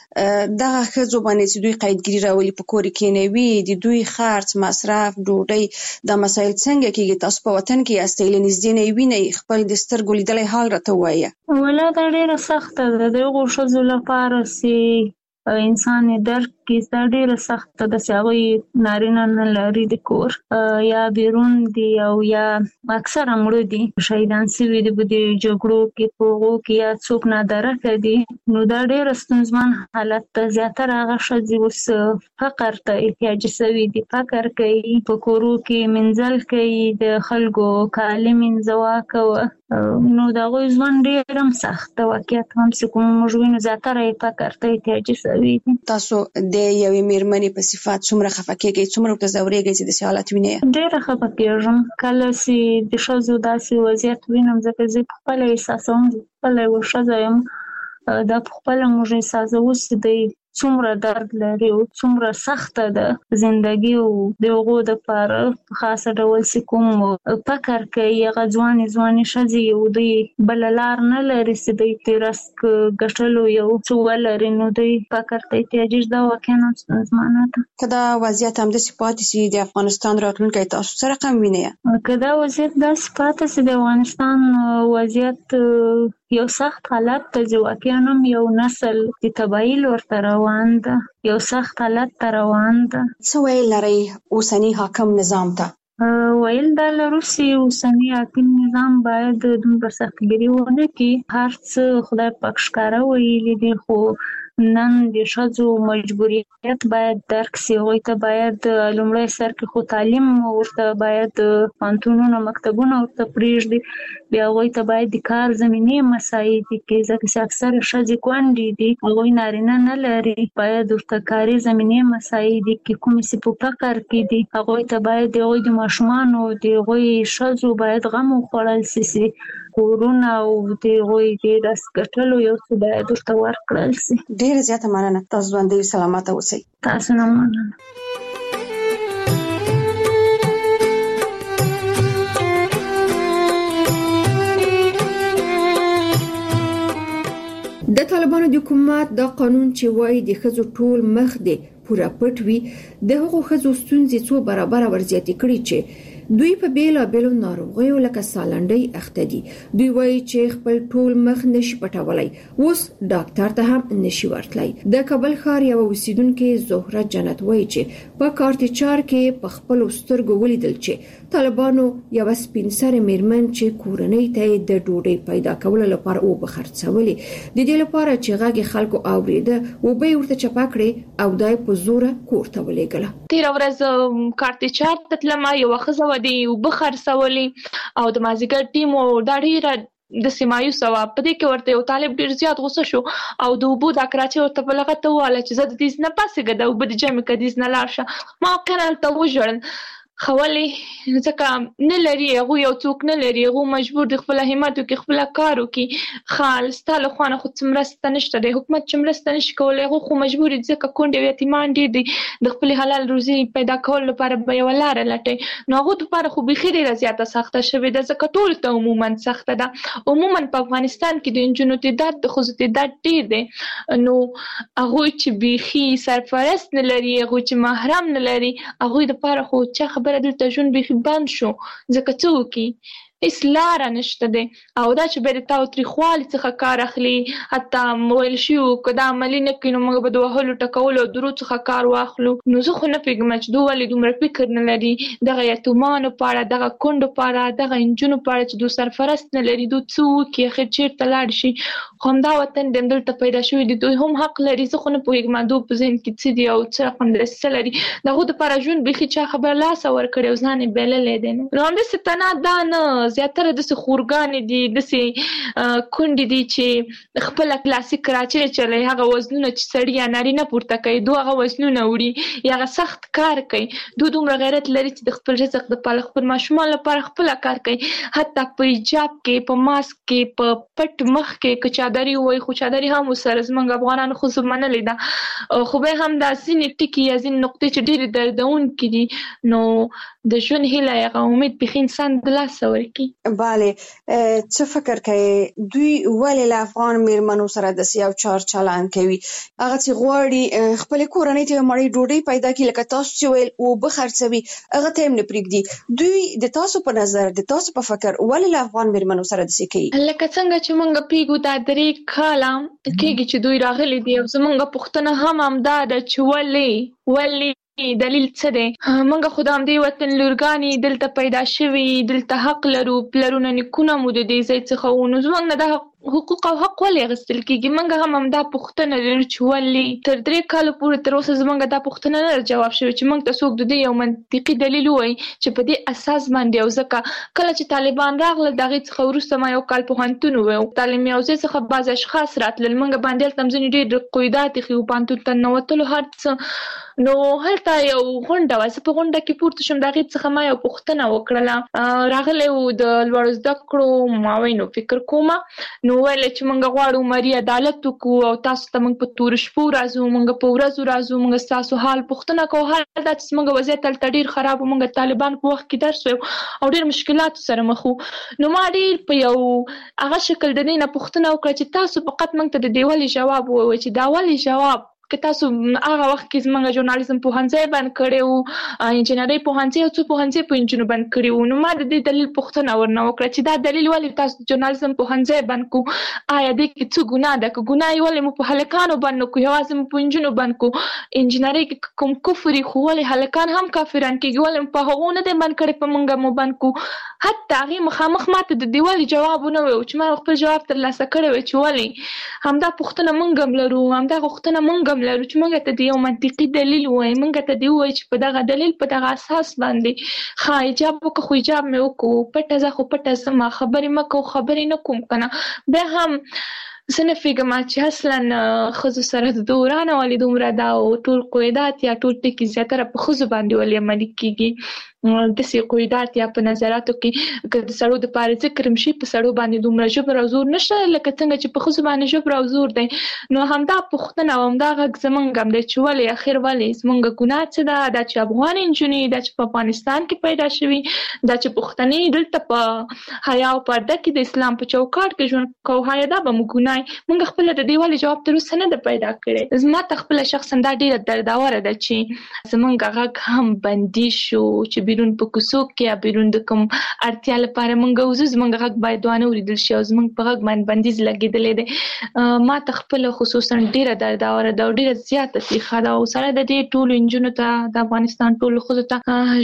دغه ښځو باندې چې دوی قیدګیري راولي په کور کې کېنوي د دوی خرڅ مصرف ډوډۍ دا مسایل څنګه کېږي؟ تاسو په وطن کې یاستئ له نږدې نه یې وینئ خپل د سترګو لیدلی حال راته ووایه. ولا دا ډېره سخته ده د هغو ښځو لپاره چې انسان درک کې دا ډېره سخته ده چې هغوی نارینه نه لري د کور یا بیرون دي او یا اکثره مړه دي شهیدان شوي دي په دې جګړو کې په هغو کې یا څوک نادرکه دي نو دا ډېره ستونزمن حالت ده. زیاتره هغه ښځې اوس فقر ته احتیاجي شوي دي فقر کوي په کورو کې منزل کوي د خلکو کالي منځوه کوه نو د هغوی ژوند ډېر هم سخت ده واقعیت هم چې کوم موږ وینو زیاتره یې فقر ته احتیاجي شوي دي. تاسو د یوې میرمنې په صفت څومره خفه کېږئ څومره ورته ځورېږئ چې داسې حالت وینئ؟ ډېره خفه کېږم کله چې د ښځو داسې وضعیت وینم ځکه زه پخپله احساسوم زه پخپله یوه ښځه یم دا پخپله موږ احساسوو چې دی څومره درد لري او څومره سخته ده زندګي او د هغو دپاره په خاصه ډول چې کوم فکر کوي هغه ځوانې ځوانې ښځې او دوی بله لار نه لري چې دوی د رزق ګټلو یو څه ولري نو دوی فکر ته احتیاجي دا واقعا هم ستونزمنه ده. که دا وضعیت همداسې پاتې شي د افغانستان راتلونکی تاسو څه رقم وینئ؟ که دا وضعیت داسې پاتې شي د افغانستان وضعیت یو سخت حالت ته چې واقعا هم یو نسل د تباهي لور ته روان ده، یو سخت حالت ته روان ده. څه ویل لرئ اوسني حاکم نظام ته؟ ویل دا لرو چې اوسني حاکم نظام باید دومره سختګیري ونه کړي. هر څه خدای پاک ښکاره ویلي دي، خو نن د ښځو مجبوریت باید درک سي. هغوی ته باید لومړی سر کې خو تعلیم ورته باید پوهنتونونه مکتبونه ورته پرېږدي، بیا هغوی ته باید د کار زمینې مساعدې کړي، ځکه چې اکثره ښځې کونډې دي، هغوی نارینه نه لري، باید ورته کاري زمینې مساعدې کړي. کومې چې په فقر کې دي هغوی ته باید د هغوی د ماشومانو د هغوی ښځو باید غم وخوړل سي چې کورونه او د هغوی د لاس ګټلو یو څه باید ورته ورکړل سي. ډېره زیاته مننه. تاسو ژوندۍ سلامته اوسئ. تاسو نه مننه. د طالبانو د حکومت دا قانون چې وایي د ښځو ټول مخ دی پوره پټ وي، د هغو ښځو ستونزې څو برابره ورزیاتې کړي چې دوی په بیلا بیلو ناروغیو لکه سالنډۍ اخته دي. دوی وایي چې خپل ټول مخ نشي پټولای، اوس ډاکټر ته هم نشي ورتلای. د کابل ښار یو اوسیدونکو زهره جنت وایي چې په کارتچار کې په خپل سترګو ولیدل چې طالبانو یو سپین سره میرمن چې کورنۍ ته د ډوډۍ پیدا کولو لپاره او بخرڅولې، د دې لپاره چې غږی خلکو اوریده او به ورته چپاکړي او دای په زوره کوړه ولېګله. تیر ورځ کارتچار ته تلم، یو خزه ودی او بخرڅولې او د مازیګر ټیم او دا ډیره د سیمایو سوا په دې کې ورته یو طالب ډیر زیات غوسه شو او د وبو د کراچي ورته بلغت واله چې زه د دې نه پاسه غدا او بده جمع کديز نه لاشه ما کنه ته وژړل خوالي ځکه نه لري هغه یو څوک نه لري، هغه مجبور د خپل همت او خپل کارو کې خالص تعالی خوانه خو څمرسته نشته د حکومت څمرسته نشي کولای، هغه خو مجبور دي ځکه کونډه یتیمان دي د خپل حلال روزي پیدا کول لپاره به یو لار لټي. نو هغه لپاره خو به خیر زیاته سخته شوه د ځکه ټول ته عموما سخته ده. عموما په افغانستان کې د انجونو تعداد د خو تعداد ډیر دی، نو هغه چې بيخي سرپرست نه لري، هغه چې محرم نه لري، هغه لپاره خو چې خبره دلته ژوند به بند شو ځکه څوکي هیڅ لار نشته دی او دا چې به د تاوتریخوالي څخه کار اخلي. حتی مویل شو کدا عملی نه کینو موږ به د وهلو ټکولو درو څخه کار واخلو. نو زه خو نه پیګم چې دوه ولې دومره فکر نه لري دغه یتیمانو پاره، دغه کونډو پاره، دغه انجونو پاره چې دوی سرپرست نه لري، دوی څوک یې خیر چیرته لاړ شي. خو همدا وطن د دلته پیدا شوی دي، دوی هم حق لري. زه خو نه پوهیږم دوی په ذهن کې څه دي او څه رقم درسه لري. دغه د پاره ژوند به چې خبر لاس ور کړو ځان بیللې دي. نو هم د ستنه دا نه زیاتره د خورګان دي، د سي کونډې دي چې خپل کلاسیک کراچي چلي، هغه وزنونه چې سړی یا ناري نه پورته کوي، دوه هغه وزنونه وړي یا سخت کار کوي. دوی دومره غیرت لري چې د خپل رزق د پاله خپل ماشومان لپاره خپل کار کوي. حتی په حجاب کې، په ماسک کې، په پټ مخ کې کچادري وای، خو چادري هم سره زمونږ افغانانو خو زمنه لیدا، خو به هم د ځینې ټکی یا ځینې نقطې چې ډېر دردون کړي. نو د ژوند هیله یا امید په انسان د لاس ورکی. bale څه فکر کوي دوی ولې له افغان میرمنو سره د سیاو چار چلان کوي؟ هغه چې غواړي خپل کورنۍ ته مړی ډوډۍ پیدا کړي لکه تاسو چې ویل او بخرڅوي، هغه ته هم نه پریږدي. دوی د تاسو په نظر، د تاسو په فکر ولې له افغان میرمنو سره د سې کوي؟ لکه څنګه چې مونږ پیګو دا درې کاله کېږي چې دوی راغلي دي او زمونږ پښتنه هم همدا ده چې ولې ولې دلیل څه دی؟ موږ خو د همدې وطن لورګانې دلته پیدا شوي، دلته حق لرو، پلرونه نیکونه مو د دې ځای څخه وو، نو زموږ نه د حقوق او حق ولې اخیستل کېږي؟ موږ هم همدا پوښتنه لرو چې ولې. تر درې کالو پورې تر اوسه زموږ دا پوښتنه نه جواب شوې چې موږ ته څوک د دې یو منطقي دلیل ووایي چې په دې اساس باندې. او ځکه کله چې طالبان راغلل د هغې څخه وروسته ما یو کال پوهنتون وویل، تعلیم یوځای څخه بعض اشخاص راتلل، موږ باندې هلته هم ځینې ډېر قیودات ایښي وو پوهنتون ته ننوتلو هر څه. نو هلته یو غونډه وه، زه په غونډه کې پورته شوم، د هغې څخه ما یو پوښتنه وکړله. راغلی و د لوړو زده کړو معاون فکر کومه، نو ویل چې موږ غواړو مری عدالت وکړو او تاسو ته موږ په تورو شپو راځو، موږ په ورځو راځو، موږ ستاسو حال پوښتنه کوو. حال دا چې موږ وضعیت هلته ډېر خراب و، موږ طالبان په وخت کې درس ویو او ډېر مشکلاتو سره مخ وو. نو ما ډېر په یو هغه شکل د دې نه پوښتنه وکړه چې تاسو فقط موږ ته د دې ولې جواب ووایئ چې دا ولې جواب که تاسو هغه وخت کې زمونږ ژورنالیزم پوهنځی بند کړی وو، انجینرۍ پوهنځی او څو پوهنځی په انجینرو بند کړي وو، نو ما د دې دلیل پوښتنه ورنه وکړه چې دا دلیل ولې تاسو ژورنالیزم پوهنځی بند کو، آیا دې کې څه ګناه ده؟ که ګناه یې ولې مو په هلکانو بند نه کړو، یوازې مو په انجونو بند کو؟ انجینرۍ کې کوم کفر خو ولې هلکان هم کافران کېږي، ولې په هغو نه دی بند کړی، په موږ مو بند کو؟ حتی هغې مخامخ ماته د دې ولې جواب ونه ویل چې ما خپل جواب ترلاسه کړی وی چې ولې. همدا پوښتنه موږ هم لرو، همدا غوښتنه موږ هم لرو چې موږ ته د یو منطقي دلیل ووایي، موږ ته دې ووایي چې په دغه دلیل په دغه اساس باندې ښه حجاب وکړه، خو حجاب مې وکړو، پټه زه خو پټه زما خبرې مه کوو، خبرې نه کوم که نه. بیا هم زه نه فکرم چې اصلا ښځو سره د دوران ولې دومره دا او ټول قیودات یا ټول ټکي زیاتره په ښځو باندې ولې عملي کېږي. داسې قیودات یا په نظراتو کې که د سړو دپاره ذکر هم شي، په سړو باندې دومره ژبر او زور نشته لکه څنګه چې په ښځو باندې ژبر او زور دی. نو همدا پوښتنه او همدا غږ زمونږ هم دی چې ولې اخر ولې زمونږ ګناه څه ده؟ دا چې افغان نجونې دا چې په افغانستان کې پیدا شوي، دا چې پښتنې دلته په حیا او پرده کې د اسلام په چوکاټ کې ژوند کوو، حیا دا به مو ګناه وي؟ موږ خپله د دې ولې جواب تر اوسه نه ده پیدا کړی. زما ته خپله شخصا دا ډېره دردوره ده چې زمونږ غږ هم بندي شو، چې بیرون په کوڅو کې یا بیرون د کوم اړتیا لپاره موږ وځو، زمونږ غږ باید وانه اورېدل شي او زمونږ په غږ باندې بندیز لګېدلی دی. ما ته خپله خصوصا ډېره دردوره ده او ډېره زیاته تریخه ده او سره د دې ټولو نجونو ته، د افغانستان ټولو ښځو ته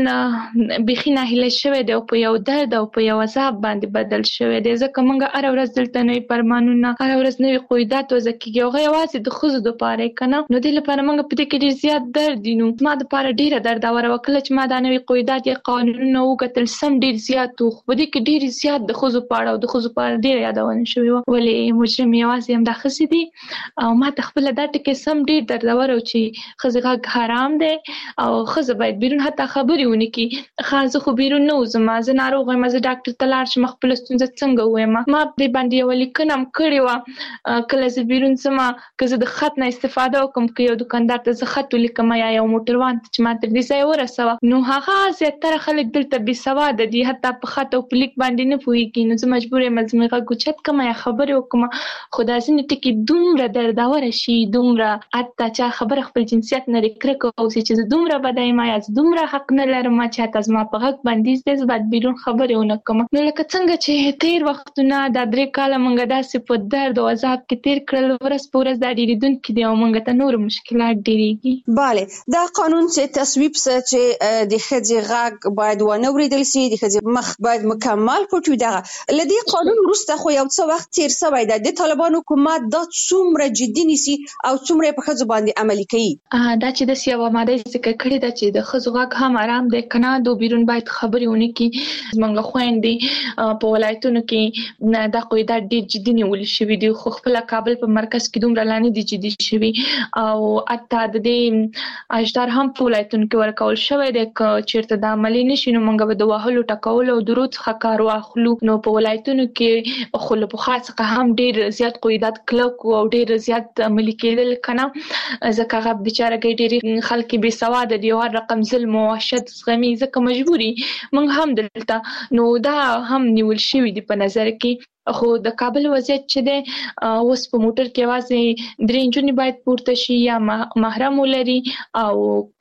ژوند بیخي ناهیلی شوی دی او په یو درد او په یو عذاب باندې بدل شوی دی، ځکه موږ هره ورځ دلته نوي فرمانونه، هره ورځ نوي قیودات وضع کېږي، هغه یوازې د ښځو دپاره یې که نه، نو دې لپاره موږ په دې کې ډېر زیات درد دي. نو زما دپاره ډېره دردوره وه کله چې ما دا نوي قیودات یا قانونونه وکتل، سم ډېر زیات وو، خو په دې کې ډېر زیات د ښځو په اړه او د ښځو په اړه ډېره یادونه شوې وه، ولې مجرم یوازې همدا ښځې دي. او ما ته خپله دا ټکي سم ډېر دردور و چې ښځې غږ حرام دی او ښځه باید بیرون حتی خبرې ونه کړي. ښه زه خو بیرون نه وځم، زه ناروغه یم، زه ډاکټر ته لاړ شم، خپله ستونزه څنګه ووایم. ما دې باندې یوه لیکنه هم کړې وه، کله زه بیرون ځم که زه د خط نه استفاده وکړم، که یو دوکاندار ته زه خط ولیکم یا یو موټروان ته چې ما تر دې ځایه ورسوه، نو هغه زیاتره خلک دلته بې سواده دي، حتی په خط او په لیک باندې نه پوهېږي. نو زه مجبور یم زما غږ اوچت کړم یا خبرې وکړم. خو دا ځینې ټکي دومره دردوره شي، دومره حتی چا خبره خپل جنسیت نه لرې کرکه اوسي چې زه دومره بده یم یا زه دومره حق نه لرم چې حتی زما په غږ بندیز دی، زه باید بیرون خبرې ونه کړم. نو لکه څنګه چې تېر وختونه دا درې کاله موږ داسې په درد او عذاب کې تېر کړل، ورځ په ورځ دا ډېرېدونکي دي او موږ ته نور مشکلات ډېرېږي. بله، دا قانون چې تصویب څه چې د ښځې غږ باید ونه اورېدل سي، د ښځې مخ باید مکمل پټ وي. دغه له دې قانون وروسته خو یو څه وخت تېر سوی ده، د طالبانو حکومت دا څومره جدي نیسي او څومره یې په ښځو باندې عملي کوي؟ دا چې داسې یوه ماده یې ذکر کړې ده چې د ښځو غږ هم آرام دی که نه، د بیرون باید خبرې ونه کړي. زموږ خویندې په ولایتونو کې دا قیودات ډېر جدي نیول شوي دي، خو خپله کابل په مرکز کې دومره لا نه دي جدي شوي او حتی د دې اجدار هم په ولایتونو کې ورکول شوی دی. که چېرته دا عملي نه شي نو موږ به د وهلو، ټکولو او درود څخه کار واخلو. نو په ولایتونو کې خو له پخوا څخه هم ډېر زیات قیودات کلک او ډېر زیات عملي کېدل که نه، ځکه هغه بېچارهګۍ ډېرې خلک بې سواده دي او هر رقم ظلم او وحشت زغمي، ځکه مجبوري موږ هم دلته. نو دا هم نیول شوي دي په نظر کې. خو د کابل وضعیت چې دی اوس په موټر کې یوازې درې نجونې باید پورته شي یا محرم ولري او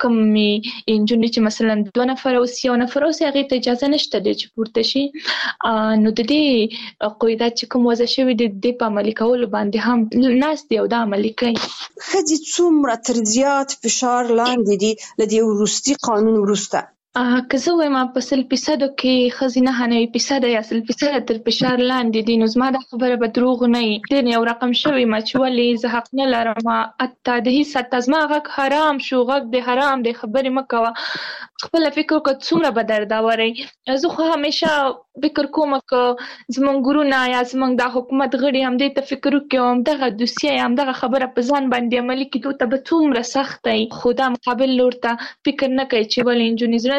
کمې نجونې چې مثلا دوه نفره اوسي یو نفر اوسي هغې ته اجازه نشته دی چې پورته شي. نو د دې قیودات چې کوم وضع شوي دي د دې په عملي کولو باندې هم ناست دي او دا عملي کوي. ښځې څومره تر زیات فشار لاندې دي له دې وروستي قانون وروسته؟ که زه وایم په سل فیصدو کې ښځې نهه نوي فیصده یا سل فیصده تر فشار لاندې دي، نو زما دا خبره به دروغ نه وي. ډېر یو رقم شوی ما چې ولې زه حق نه لرم، حتی د هېڅ حتی زما غږ حرام شو، غږ دی حرام دی، خبرې مه کوه. خپله فکر وکړه څومره به دردوری. زه خو همیشه فکر کوم که زمونږ ګرونا یا زمونږ دا حکومت غړي همدې ته فکر وکړي او همدغه دوسیه یا همدغه خبره په ځان باندې عملي کړي، ته به څومره سخته وي. خو دا مقابل لور ته فکر نه کوي چې ولې نجونې زړه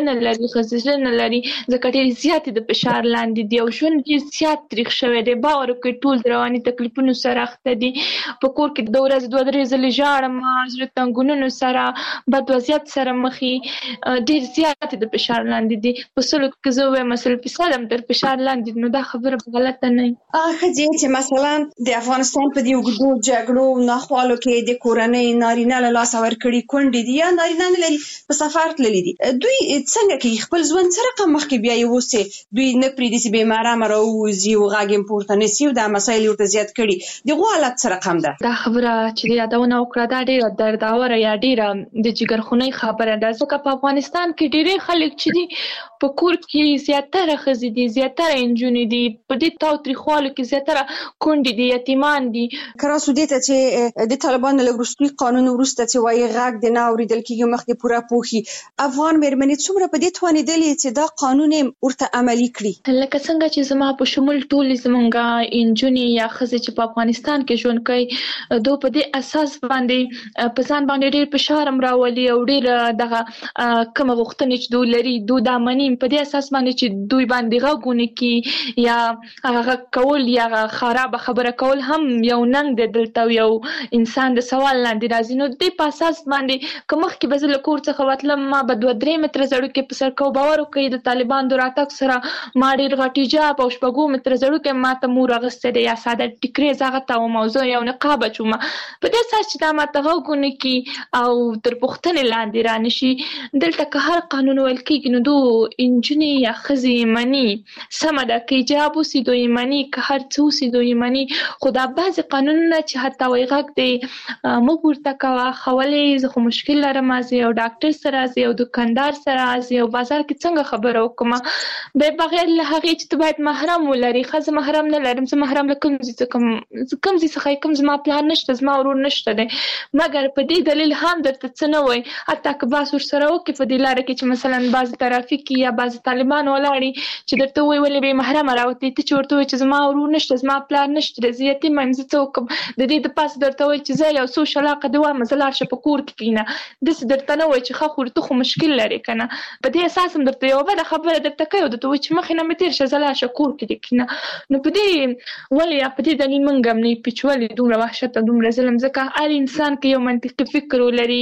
نه لري خزه نه لري ځکه ډېر زیات د فشار لاندې دی او ژوند ډېر زیات تریخ شوی دی باور وکړئ ټول رواني تکلیفونو سره اخته دي په کور کې د ورځې دوه درې ځلې ژاړم زړه تنګونو سره بد وضعیت سره مخ ډېر زیات د فشار لاندې دي په سلو کې زه وایم مثلا فیصد هم تر فشار لاندې نو دا خبره غلطه نه هغه ښځې چې مثلا د افغانستان په دې اوږدو جګړو ناخوالو کې د کورنۍ نارینه له لاسه ورکړي کونډې دي یا نارینه نه لري په سفر تللي دي دوی څنګه کوي خپل ژوند څه رقم مخکې بیایي اوسې دوی نه پرېږدي چې بې مارامه راووځي او غږ یې پورته نیسي او دا مسایل ورته زیات کړي د هغو حالت څه رقم ده دا خبره چې یادونه وکړه دا ډېره درداوره یا ډېره د جګرخونۍ خبره ده ځکه په افغانستان کې ډېری خلک چې دي په کور کې زیاتره ښځې دي زیاتره نجونې دي په دې تاوتریخوالو کې زیاتره کونډې دي یتیمان دي که راسو دې ته چې د طالبانو له وروستي قانون وروسته چې وایي غږ دې نه اورېدل کېږي مخکې پوره پوښي افغان مېرمنې څومره په دې توانېدلې چې دا قانون یې ورته عملي کړي لکه څنګه چې زما په شمول ټولې زمونږ نجونې یا ښځې چې په افغانستان کې ژوند کوي دوی په دې اساس باندې په ځان باندې ډېر فشار هم راولي او ډېر دغه کومه غوښتنې چې دوی لري دوی دا مني په دې اساس باندې چې دوی باندې غږونه کوي یا هغه کول یا خراب خبره کول هم یو ننګ دی دلته یو انسان د سوال لاندې راځي نو دې په اساس باندې که مخکې به زه له کور څخه وتلم ما به دوه درې متره زړوکې په سر کو باور وکړئ د طالبان د راتګ سره ما ډېر غټ حجاب او شپږو متره زړوکې ما ته مور اغوستی دی یا ساده ټیکرې زه هغه ته وم او زه یو نقاب اچوم په دې اساس چې دا ما ته غږونه کوي او تر پوښتنې لاندې رانشي دلته که هر قانون ویل کېږي نو دو نجونې یا ښځې مني سمه ده که حجاب اوسي دوی مني که هر څه اوسي دوی مني خو دا بعضې قانونونه چې حتی وایي غږ دی مه پورته کوه ښه ولې زه خو مشکل لرم زه یو ډاکټر سره زه یو دکاندار سره زه یو بازار کې څنګه خبره وکړم بیا بغیر له هغې چې ته باید محرم ولري ښه زه محرم نه لرم زه محرم له کوم ځای څخه کوم ځای څخه کوم زما پلار نشته زما ورور نشته دی مګر په دې دلیل هم درته څه نه وایي حتی که بحث ورسره وکړي په دې لاره کې چې مثلا بعضې ترافیک یا بعضې طالبان ولاړي چې درته وایي ولې بې محرمه راوتلې ته چې ورته وایي چې زما ورور نشته زما پلار نشته دی زه یتیم یم زه څه وکړم د دې د پاسه درته وایي چې زه یو څو شلاقه دې وایم زه لاړ شه په کور کې کښېنه داسې درته نه وایي چې ښه خو ته خو مشکل لرې که نه په دې اساس هم درته یوه بده خبره درته کوي او درته وایي چې مخکې نه مې تېر شه زه لاړ شه کور کې دې کښېنه نو په دې ولې یا په دې دلیل موږ هم نه یو چې ولې دومره وحشت او دومره ظلم ځکه هر انسان کې یو منطقي فکر ولري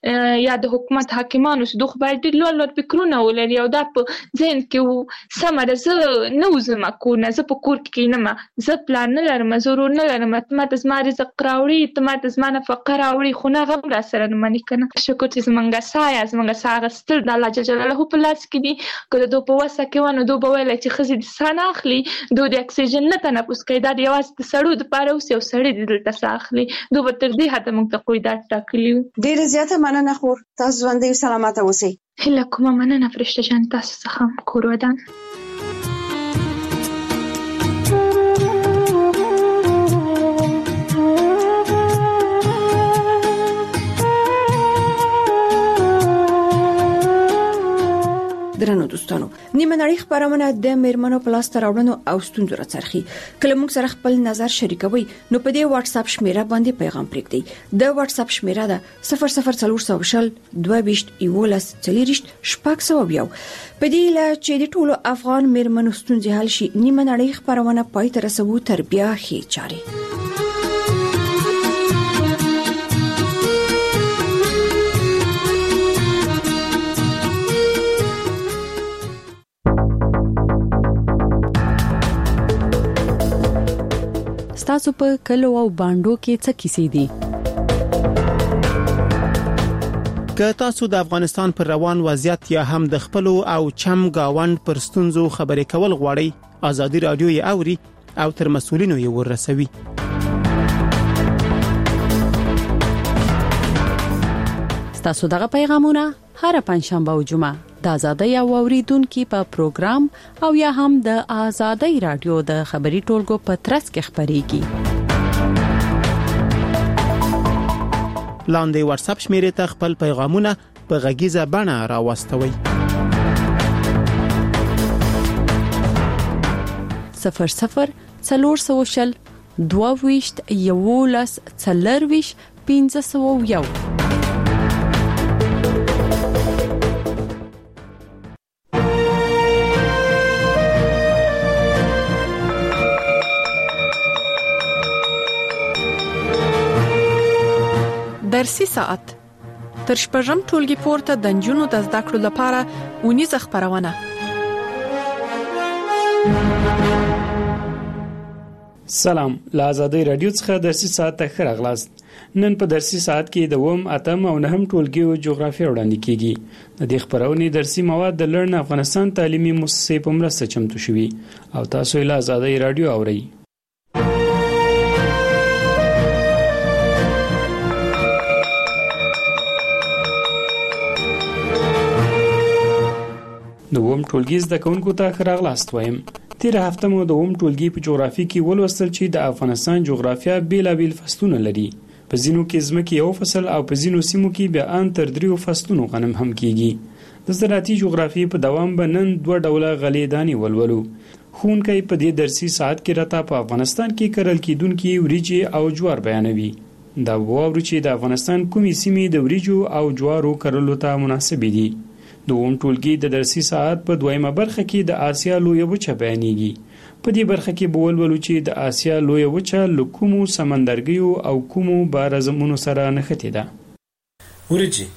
یا د حکومت حاکمانو چې دوی خو باید ډېر لوړ لوړ فکرونه ولري او دا په ذهن کې سمه ده زه نه وځم کور نه زه په کور کې کښېنم زه پلار نه لرم زه ورور نه لرم ته ماته زما رزق راوړي ته ماته زما نفقه راوړي خو نه هغه هم راسره نه مني که نه شکر چې زموږ ساه یا زموږ ساه اخیستل د الله جل جلاله په لاس کې دي که د دوی په وسه کې وه نو دوی به ویلی چې ښځې د ساه نه اخلي دوی د اکسیجن نه تنفس کوي دا د یوازې د سړو دپاره اوس یو سړی د دلته ساه اخلي دوی به تر دې حده موږ ته قیودات ټاکلي وو ډېره زیاته مننه خور تاسو ژوندۍ او سلامته اوسئ هیله کومه مننه فرشته جان تاسو څخه کور ودان درنو دوستانو نیمه نړۍ خبرونه د میرمنو په لاس راوړنو او ستونزو راڅرخي کله موږ سره خپل نظر شریکوي نو په دې واتس اپ شمیره باندې پیغام پرېږدئ د واتس اپ شمیره ده صفر صفر څلور شل دوه ویشت یولس څلوېښت شپږ سوه یو په دې لا چې د ټولو افغان میرمنو ستونزې حل شي نیمه نړۍ خبرونه پای ته رسوو تر بیا ښې چارې تاسو په کلو او باندو کې څه کیسې دي که تاسو د افغانستان پر روان وضعیت یا هم د خپل او چم گاوند پر ستونزو خبرې کول غواړئ ازادي رادیو یې اوري او تر مسؤلینو یې ورسوي تاسو دغه پیغامونه هر پنځشنبه او جمعه د آزادۍ او اوریدونکو په پروګرام او یا هم د آزادۍ رادیو د خبري ټولګو په ترڅ کې خبريږي لاندې واتس اپ شمیرې ته خپل پیغامونه په غږیزه بڼه راوستوي صفر صفر څلور سوه شل دوه ویشت یولس څلوېښت پنځه سوه یو درسي ساعت تر شپږم ټولګي پورته د نجونو د زده کړو لپاره ونیزه خبرونه. سلام، له آزادۍ رادیو څخه درسي ساعت ته ښه راغلاست. نن په درسي ساعت کې د اووم، اتم او نهم ټولګیو جغرافیه وړاندې کیږي. د دې خبرونې درسي مواد د لرن افغانستان تعلیمي مؤسسې په مرسته چمتو شوي او تاسو یې له آزادۍ رادیو اورئ. د اووم ټولګي زده کوونکو ته ښه راغلاست وایم. تیر هفته مو د اووم ټولګي په جغرافیه کې ولوستل چې د افغانستان جغرافیه بیلابیل فصلونه لري. په ځینو کې ځمکې یو فصل او په ځینو سیمو کې بیا ان تر دریو فصلونو غنم هم کیږي. د زراعتي جغرافیې په دوام به نن دوه ډوله غلې دانې ولولو. ښوونکی په دې درسي ساعت کې راته په افغانستان کې کرل کېدونکي وریجې او جوار بیانوي. دا واورو چې د افغانستان کومې سیمې د وریجو او جوارو کرلو ته مناسبې دي. د اووم ټولګي د درسي ساعت په دویمه برخه کې د آسیا لویه وچه بیانېږي. په دې برخه کې به ولولو چې د آسیا لویه وچه له کومو سمندرګیو او کومو بارزمونو سره نښتې ده. وریجې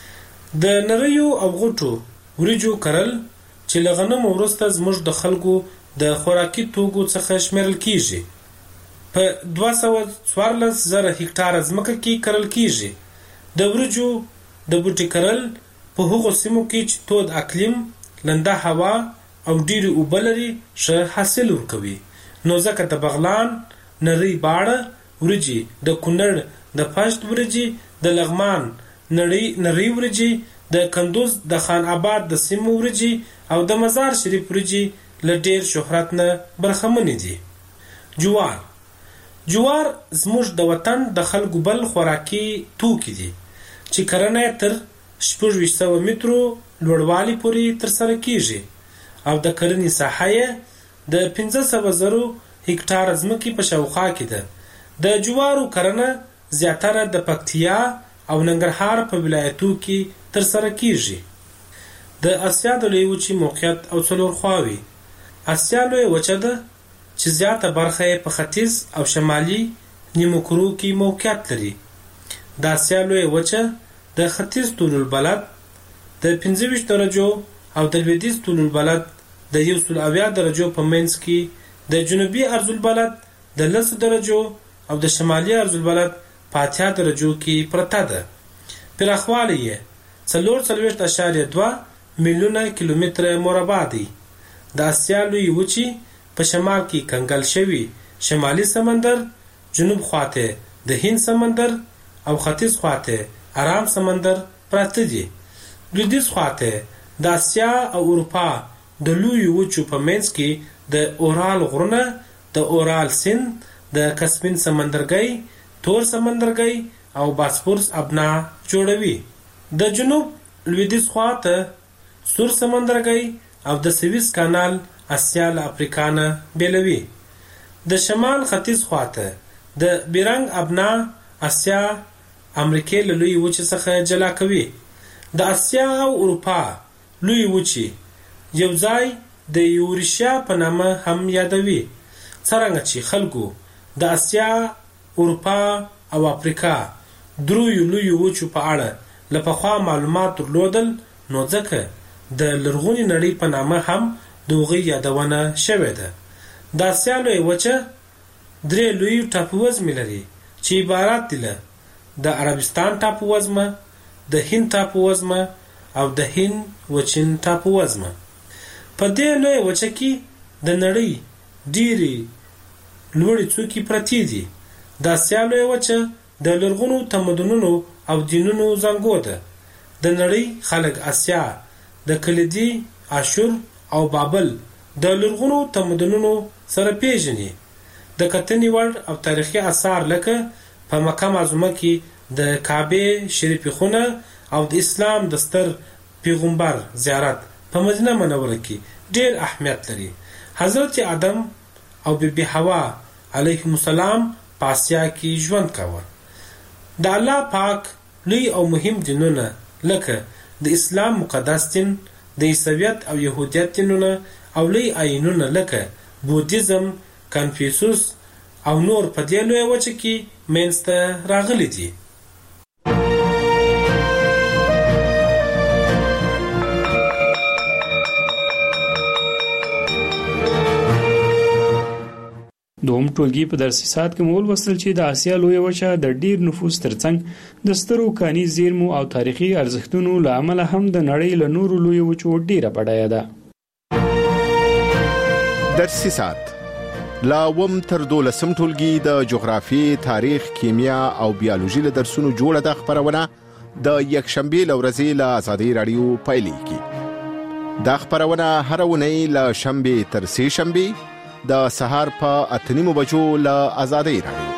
د نریو او غوټو وریجو کرل چې له غنمو وروسته زموږ د خلکو د خوراکي توکو څخه شمیرل کیږي. په دوه سوه څوارلس زره هکټاره ځمکه کې کرل کیږي. د وریجو د بوټي کرل په هغو سیمو کې چې تود اقلیم، لنده هوا او ډېرې اوبه لري ښه حاصل ورکوي. نو ځکه د بغلان نری باړه وریجې، د کونړ د پشت وریجې، د لغمان نری نری وریجې، د کندوز د خان آباد د سیمو وریجې او د مزار شریف وریجې له ډېر شهرت نه برخمنې دي. جوار جوار زموږ د وطن د خلکو بل خوراکي توکي دي چې کرنه تر شپږ ویشت سوه مترو لوړوالي پورې ترسره کیږي او د کرنې ساحه یې د پنځه سوه زرو هکټاره ځمکې په شاوخوا کې ده. د جوارو کرنه زیاتره د پکتیا او ننګرهار په ولایتو کې ترسره کیږي. د اسیا د لویې وچې موقعیت او څلور خواوې. اسیا لویه وچه ده چې زیاته برخه یې په ختیځ او شمالي نیمو کرو کې موقعیت لري. د اسیا لویه وچه د ختیځ طول البلد د پنځه ویشت درجو او د لویدیځ طول البلد د یو سل اویا درجو په منځ کې، د جنوبي عرض البلد د لسو درجو او د شمالي عرض البلد په اتیا درجو کې پرته ده. پراخوالی یې څلور څلوېښت اعشاریه دوه میلیونه کیلومتره مربع دی. د اسیا لویې وچې په شمال کې کنګل شوي شمالي سمندر، جنوب خواته د هند سمندر او ختیځ خواته ارام سمندر پراته دي. لویدیځ خواته د اسیا او اروپا د لویو وچو په منځ کې د اورال غرونه، د اورال سیند، د کسپین سمندرګي، تور سمندرګي او باسفورس ابنا جوړوي. د جنوب لویدیځ خواته سور سمندرګي او د سویس کانال اسیا له افریقا نه بیلوي. د شمال ختیځ خواته د بیرنګ ابنا اسیا امریکې له لویې وچې څخه جلا کوي. د اسیا او اروپا لویې وچې یو ځای د یوریشیا په نامه هم یادوي. څرنګه چې خلکو د اسیا، اروپا او افریقا دریو لویو وچو په اړه له پخوا معلومات درلودل، نو ځکه د لرغونې نړۍ په نامه هم د هغوی یادونه شوې ده. د اسیا لویه وچه درې لویو ټاپووزمې لري چې عبارت دي له د عربستان ټاپووزمه، د هند ټاپووزمه او د هند وچین ټاپووزمه. په دې لویه وچه کې د نړۍ ډېرې لوړې څوکې پرتې دي. د اسیا لویه وچه د لرغونو تمدنونو او دینونو زانګو ده. د نړۍ خلک اسیا د کلیدي، اشور او بابل د لرغونو تمدنونو سره پیژني. د کتنې وړ او تاریخي آثار لکه په مکه معظمه کې د کعبه شریفې خونه او د اسلام د ستر پیغمبر زیارت په مدینه منوره کې ډېر اهمیت لري. حضرت آدم او بی بی حوا علیهم السلام په اسیا کې ژوند کاوه. د الله پاک لوی او مهم دینونه لکه د اسلام مقدس دین، د عیسویت او یهودیت دینونه او لوی آیینونه لکه بودیزم، کنفیوسوس او نور په دې لویه وچه کې منځته راغلي دي. دوم ټولګي په درسي ساعت کې مول وصل چې د آسیا لوی وچه د ډیر نفوس ترڅنګ د سترو کاني زیرمو او تاریخي ارزښتونو له امله هم د نړۍ له نورو لوی وچو ډیره بډایه ده. درسي ساعت لا وم تر دولسم ټولګي د جغرافي، تاریخ، کیمیا او بیولوژي له درسونو جوړه د خبرونه د یکشنبه لورځي له آزادي رادیو پایلیږي. دا خبرونه هر ونی له شنبه تر سه شنبه د سهار په اتنیمو بجو له آزادي رادیو.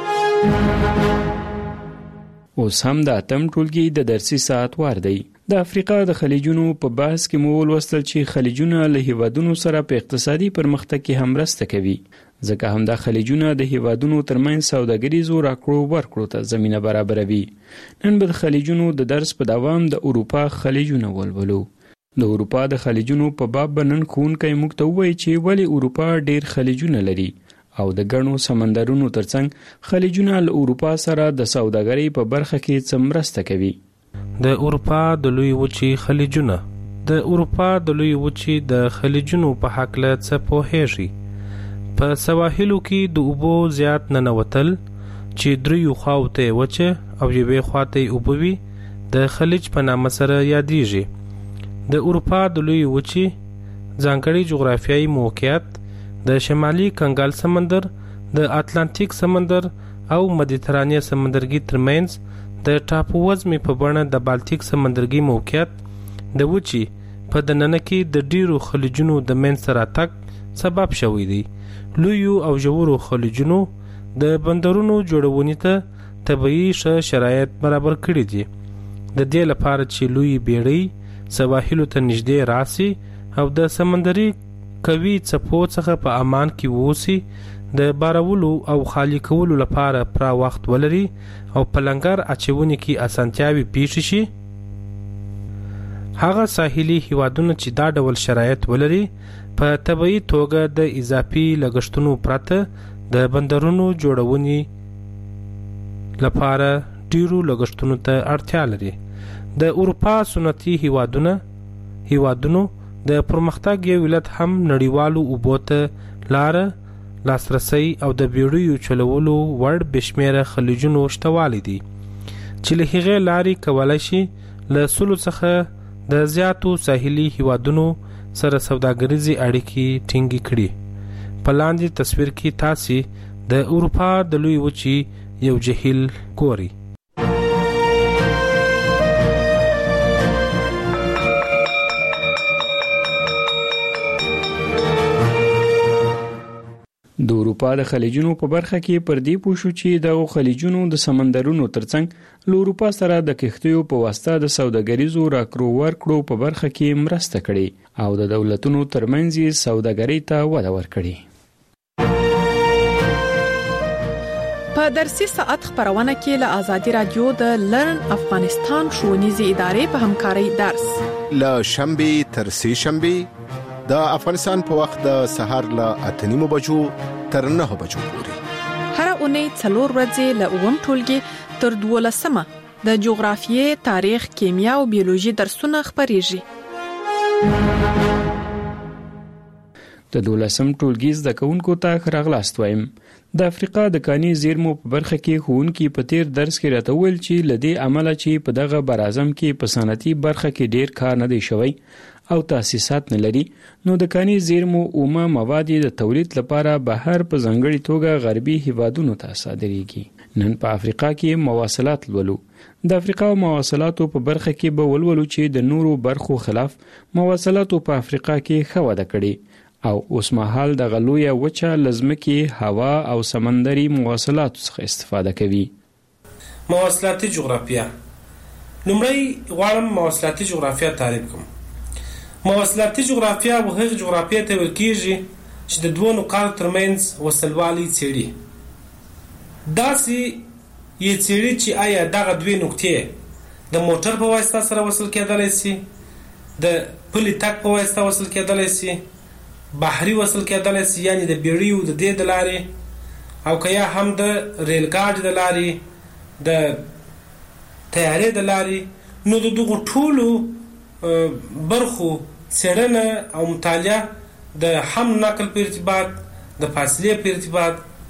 اوس هم د اتم ټولګي د درسي ساعت وار دی. د افریقا د خلیجونو په بحث کې مو ولوستل چې خلیجونه له هیوادونو سره په اقتصادي پرمختګ کې هم مرسته کوي، ځکه هم د خلیجونه د هیوادونو ترمنځ سوداګریزو راکړو ورکړو ته زمينه برابروي. نن به د خلیجونو د درس په دوام د اروپا خلیجونه ولولو. د اروپا د خلیجونو په باب بنن ښوونکی موږ ته وایي چې ولې اروپا ډیر خلیجونه لري او د ګڼو سمندرونو ترڅنګ خلیجونه له اروپا سره د سوداګرۍ په برخه کې څه مرسته کوي. د اروپا د لوی وچې خلیجونه د اروپا د لوی وچې د خلیجونو په حق له څه پوهیږي. په سواحلو کې د اوبو زیات ننوتل چې دریو خواوته وچه او یوې خواته اوبوي د خلیج په نامه سره یادېږي. د اروپا د لوی وچې ځانګړي جغرافیایي موقعیت د شمالي کنګال سمندر، د اتلانتیک سمندر او مدیترانې سمندرګي ترمنځ د ټاپو وزمې په بڼه د بالتیک سمندرګي موقعیت د وچې په دننه کې د ډیرو خلیجونو د منځ راتګ سبب شوی دی. لویو او ژورو خلیجونو د بندرونو جوړونې ته طبیعي شرایط برابر کړي دي، د دې لپاره چې لوی بیړۍ سواحلو ته نږدې راسي او د سمندري کوي څپو څخه په امان کې ووسی، د بارولو او خالی کولو لپاره پرا وخت ولري او په لنګر اچونې کې اسانتیاوي پیښ شي. هغه ساحلي هیوادونه چې دا ډول شرایط ولري په طبیعي توګه د اضافي لګښتونو پرته د بندرونو جوړونې لپاره ډیرو لګښتونو ته اړتیا لري. د اروپا سنتي هیوادونه هیوادونو د پرمختګ یو ولادت هم نړیوالو اوبو ته لار لاسرسي او د بیړیو چلولو وړ بشمیره خلیجونو شتوالی دي چې له هغې لارې کولای شي له سلو څخه د زیاتو ساحلي هیوادونو سره سوداګریزي اړیکې ټینګې کړي. په لاندې تصویر کې تاسو د اروپا د لوی وچې یو جهیل ګورئ. د اروپا د خلیجونو په برخه کې پر دې پوښو چې د خلیجونو د سمندرونو ترڅنګ له اروپا سره د کښتیو په واسطه د سوداګریزو راکړو ورکړو په برخه کې مرسته کړې او د دولتونو ترمنځ سوداګرۍ ته وده ورکړې. په درسي ساعت خبرونه کې له آزادي رادیو د لرن افغانستان ښوونیزې ادارې په همکارۍ درس له شنبه تر سه شنبه د افغانستان په وخت د سهار له اتنیمو بجو تر نه بجو پورې هر اونۍ څلور ورځې له اووم ټولګي تر دولسمه د جغرافیې، تاریخ، کیمیا او بیولوژي درسونه خبريږي. د دولسم ټولګي زده کوونکو ته راغلاست وایم. د افریقا د کاني زیرمو په برخه کې ښوونکي په تیر درس کې راته ویل چې لدې عمله چې په دغه برازم کې په صنعتي برخه کې ډیر کار نه دی شوی او تاسیسات نه لري، نو د کاني زیرمو اومه مواد د تولید لپاره بهر په ځانګړي توګه غربي هیوادونو ته صادریږي. نن په افریقا کې مواصلات لولو. د افریقا مواصلاتو په برخه کې به ولولو چې د نورو برخو خلاف مواصلاتو په افریقا کې ښه وده کړې او اوس مهال د غلویا وچه لزمکي هوا او سمندري مواصلاتو څخه استفاده کوي. مواصلاتي جغرافیه. لومړی غواړم مواصلاتي جغرافیه تعریف کوم. مواصلاتي جغرافیه وهغه جغرافیه ته ویل کېږي چې د دوه نقاطو ترمنځ وصلوالي څېړي. داسې یې څېړي چې آیا دغه دوه نقطې د موټر په واسطه سره وصل کېدلی شي، د پلي تګ په واسطه وصل کېدلی شي، بحري وصل کېدلی شي، یعنی د بیړیو د دې د لارې، او که یا هم د ریل ګاډي د لارې، د طیارې د لارې. نو د دغو ټولو برخو څېړنه او مطالعه د هم نقل په ارتباط، د فاصلې په ارتباط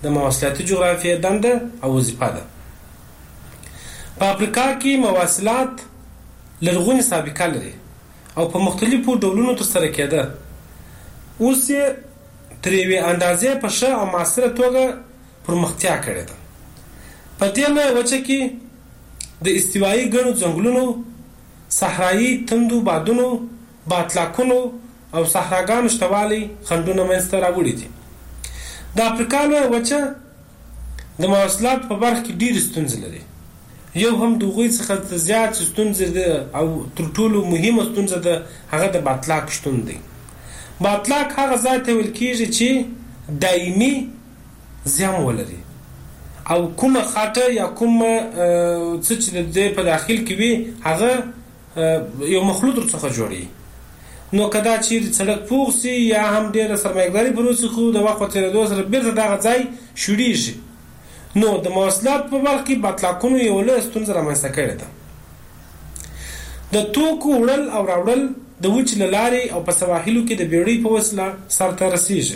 د مواصلاتي جغرافیه دنده او وظیفه ده. په افریقا کې مواصلات لرغونې سابقه لري او په مختلفو ډولونو ترسره کېده. اوس یې تر یوې اندازې په ښه او معاصره توګه پرمختیا کړې ده. په دې لویه وچه کې د استوایي ګڼو ځنګلونو، صحرایي تندو بادونو، باطلاقونو او صحراګانو شتوالی خنډونه منځته راوړي دي. د افریقا لویه وچه د مواصلاتو په برخه کې ډېرې ستونزې لري. یو هم د هغوی څخه زیات ستونزې ده او تر ټولو مهمه ستونزه ده هغه د باطلاق شتون دی. باطلاق هغه ځای ته ویل کېږي چې دایمي زیان ولري او کومه خاطر یا کومه څه چې د دې په داخل کې وي هغه یو مخلوط ورڅخه جوړي. نو کدا چې سړک پوخ سي یا هم ډېره سرمایه‌داري پر وسه خو د وخت په تېرېدو سره بیرته دغه ځای شوړېږي. نو د مواصلات په برخه کې باطلاقونو یو لویه ستونزه رامنځته کړې ده. د توکو وړل او راوړل د وچې له لارې او په سواحلو کې د بیړۍ په وسیله سرته رسېږي.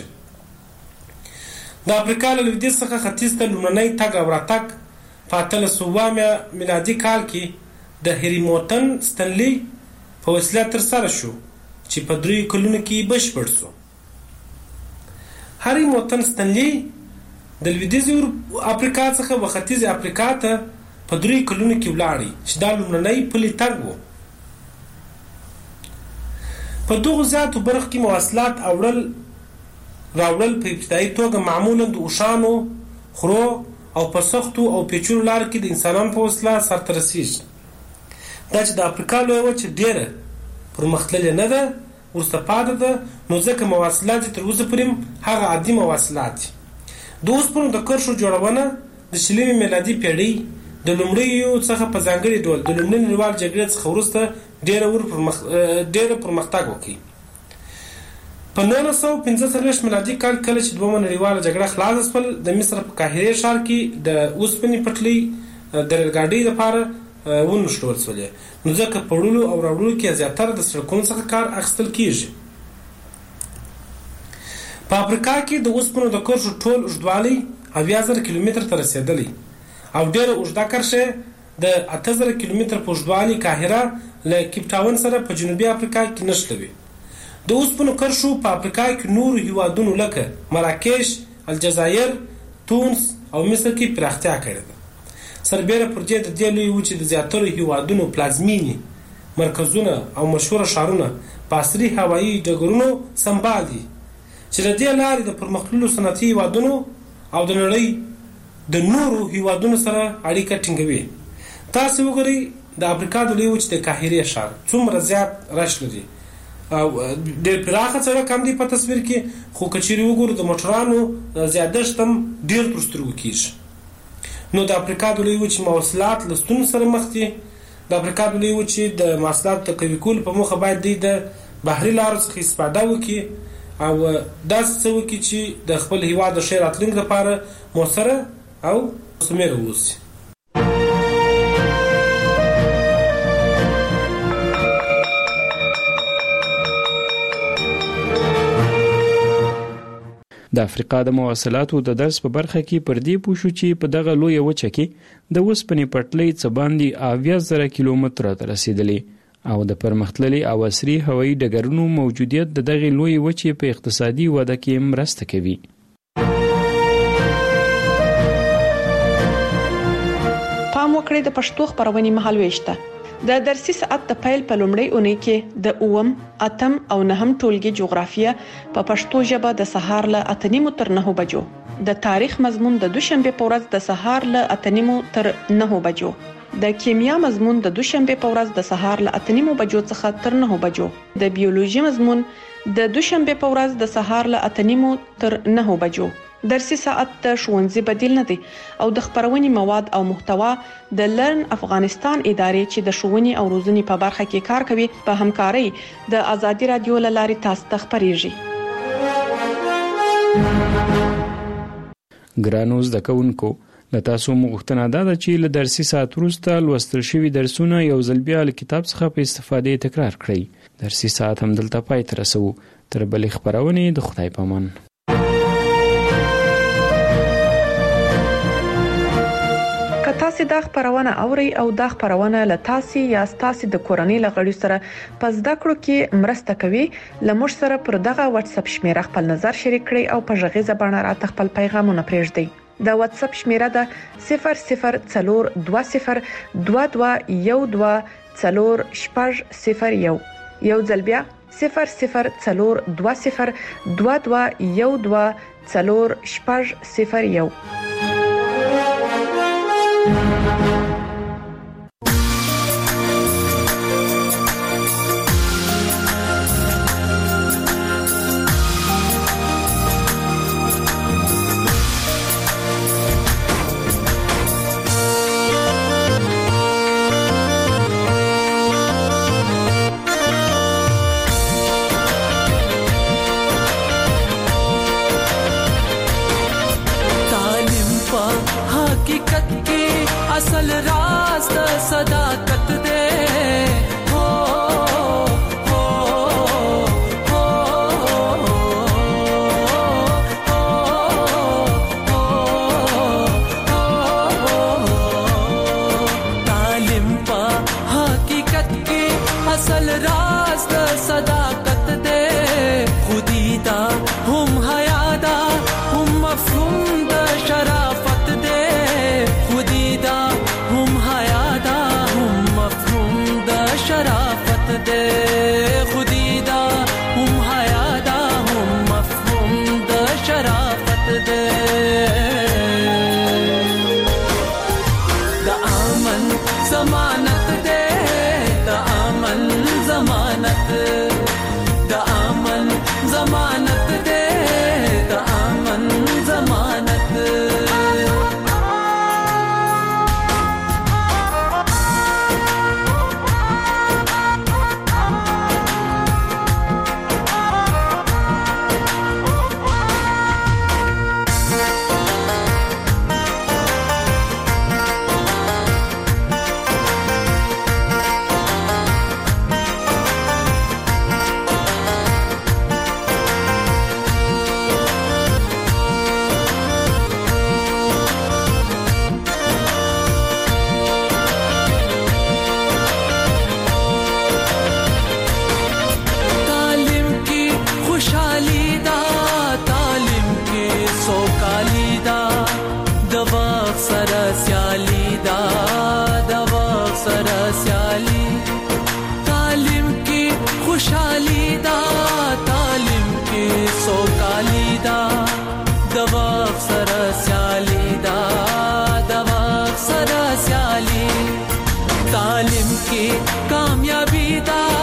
د افریقا له لویدیځ څخه ختیځ ته لومړنی تګ او راتګ په اتلس سوه میلادي کال کې د هریموټن ستنلي په وسیله ترسره شو چې په دریو کلونو کې بشپړ شو. هریموټن ستنلي د لویدیځې افریقا څخه و ختیځې افریقا ته په دریو کلونو کې ولاړی چې دا لومړنی پلي تګ و. په دغو زیاتو برخو کې مواصلات اوړل راوړل په ابتدایي توګه معمولا د اوښانو، خرو او په سختو او پیچلو لارو کې د انسانانو په وسیله سرته رسېږي. دا چې د افریقا لویه وچه ډېره پرمختللې نه ده، وروسته پاتې ده، نو ځکه مواصلات یې تر اوسه پورې هغه عادي مواصلات دي. د اوسپنو د کرښو جوړونه د شلمې میلادي پېړۍ د لومړیو څخه په ځانګړي ډول د لومړۍ نړیوالې جګړې څخه وروسته ډېره ور پرمخ ډېره پرمختګ وکړي. په نولس سوه پنځه څلوېښت میلادي کال کله چې دویمه نړیواله جګړه خلاصه شول، د مصر په قاهرې ښار کې د اوسپنې پټلۍ د ریلګاډۍ لپاره ونښلول شولې. نو ځکه په وړلو او راوړلو کې زیاتره د سړکونو څخه کار اخیستل کېږي. په افریقا کې د اوسپنو د کرښو ټول اوږدوالی اویا زره کیلومتر ته رسېدلی او ډېره اوږده کرښه د اته زره کیلومتر په اوږدوالي قاهره له کیپ ټاون سره په جنوبي افریقا کې نښلوي. د اوسپنو کرښو په افریقا کې نورو هیوادونو لکه مراکش، الجزایر، تونس او مصر کې پراختیا کړې ده. سربیره پر دې د دې لویې وچې د زیاترو هیوادونو پلازمینې، مرکزونه او مشهوره ښارونه په عصري هوایي ډګرونو سمبال دي چې د دې لارې د پرمختللو صنعتي هیوادونو او د نړۍ د نورو هیوادونو سره اړیکه ټینګوي. تاسو وګورئ د افریقا د لویې وچې د قاهرې ښار څومره زیات رش لري او ډېر پراخه سړک هم دی په تصویر کې، خو که چیرې وګورو د موټرانو زیادښت هم ډېر تر سترګو کېږي. نو د افریقا د لویې وچې مواصلات له ستونزو سره مخ دي. د افریقا د لویې وچې د مواصلاتو د قوي کولو په موخه باید دوی د بحري لارو څخه استفاده وکړي او داسې څه وکړي چې د خپل هیواد د ښې راتلونکي لپاره مؤثره او مثمره واوسي. د افریقا د مواصلاتو د درس په برخه کې پر دې پوه شو چې په دغه لویه وچه کې د اوسپنې پټلۍ څه باندې اویا زره کیلومتره ته رسېدلې او د پرمختللي او عصري هوایي ډګرونو موجودیت د دغې لویې وچې په اقتصادي وده کې مرسته کوي. پام وکړئ د پښتو خبرونې مهالويشته د درسي ساعت د پیل په لومړۍ اونۍ کې د اوم، اتم او نهم ټولګي جغرافیه په پښتو ژبه د سهار له اته نیمو تر نهو بجو، د تاریخ مضمون د دوشنبه په ورځ د سهار له اته نیمو تر نهو بجو، د کیمیا مضمون د دوشنبه په ورځ د سهار له اته نیمو بجو څخه تر نهو بجو، د بیولوژي مضمون د دوشنبه په ورځ د سهار له اته نیمو تر نهو بجو. درسي ساعت د ښوونځي بدیل نه دی او د خبرونې مواد او محتوا د لرن افغانستان ادارې چې د ښوونې او روزنې په برخه کې کار کوي په همکارۍ د ازادي رادیو له لارې تاسو ته خبرېږي. ګرانو زده کوونکو، له تاسو مغوښتنه ده چې له درسي ساعت وروسته لوستل شوي درسونه یو ځل بیا له کتاب څخه په استفادې تکرار کړئ. درسي ساعت هم دلته پای ته رسوو. تر بلې خبرونې د خدای په امان. تاسو د خبرونه اوري او د خبرونه له تاسو یا تاسو د کورنۍ لغړی سره پس د کړو کې مرسته کوي لمر سره پر دغه واتس اپ شمیره خپل نظر شریک کړئ او په ژغه زبانه راته خپل پیغامونه پرېږدئ د واتس اپ شمیره ده صفر صفر څلور دوه صفر دوه دوه یو دوه څلور شپږ صفر یو یو ځل بیا صفر صفر څلور دوه صفر دوه دوه یو دوه څلور شپږ صفر یو असल राज द सदाकत दे हो हो हो तालिम पा हकीकत के असल राज द सदाकत दे खुदीदा हम हयादा हम मफहूम द शराफत दे खुदीदा हम हयादा हम मफहूम द शराफत दे खुदीदा हम हयादा हम मफहूम द शराफत दे द अमन जमानत दे द अमन जमानत द अमन जमानत दे द अमन जमानत तालिम की कामयाबी दा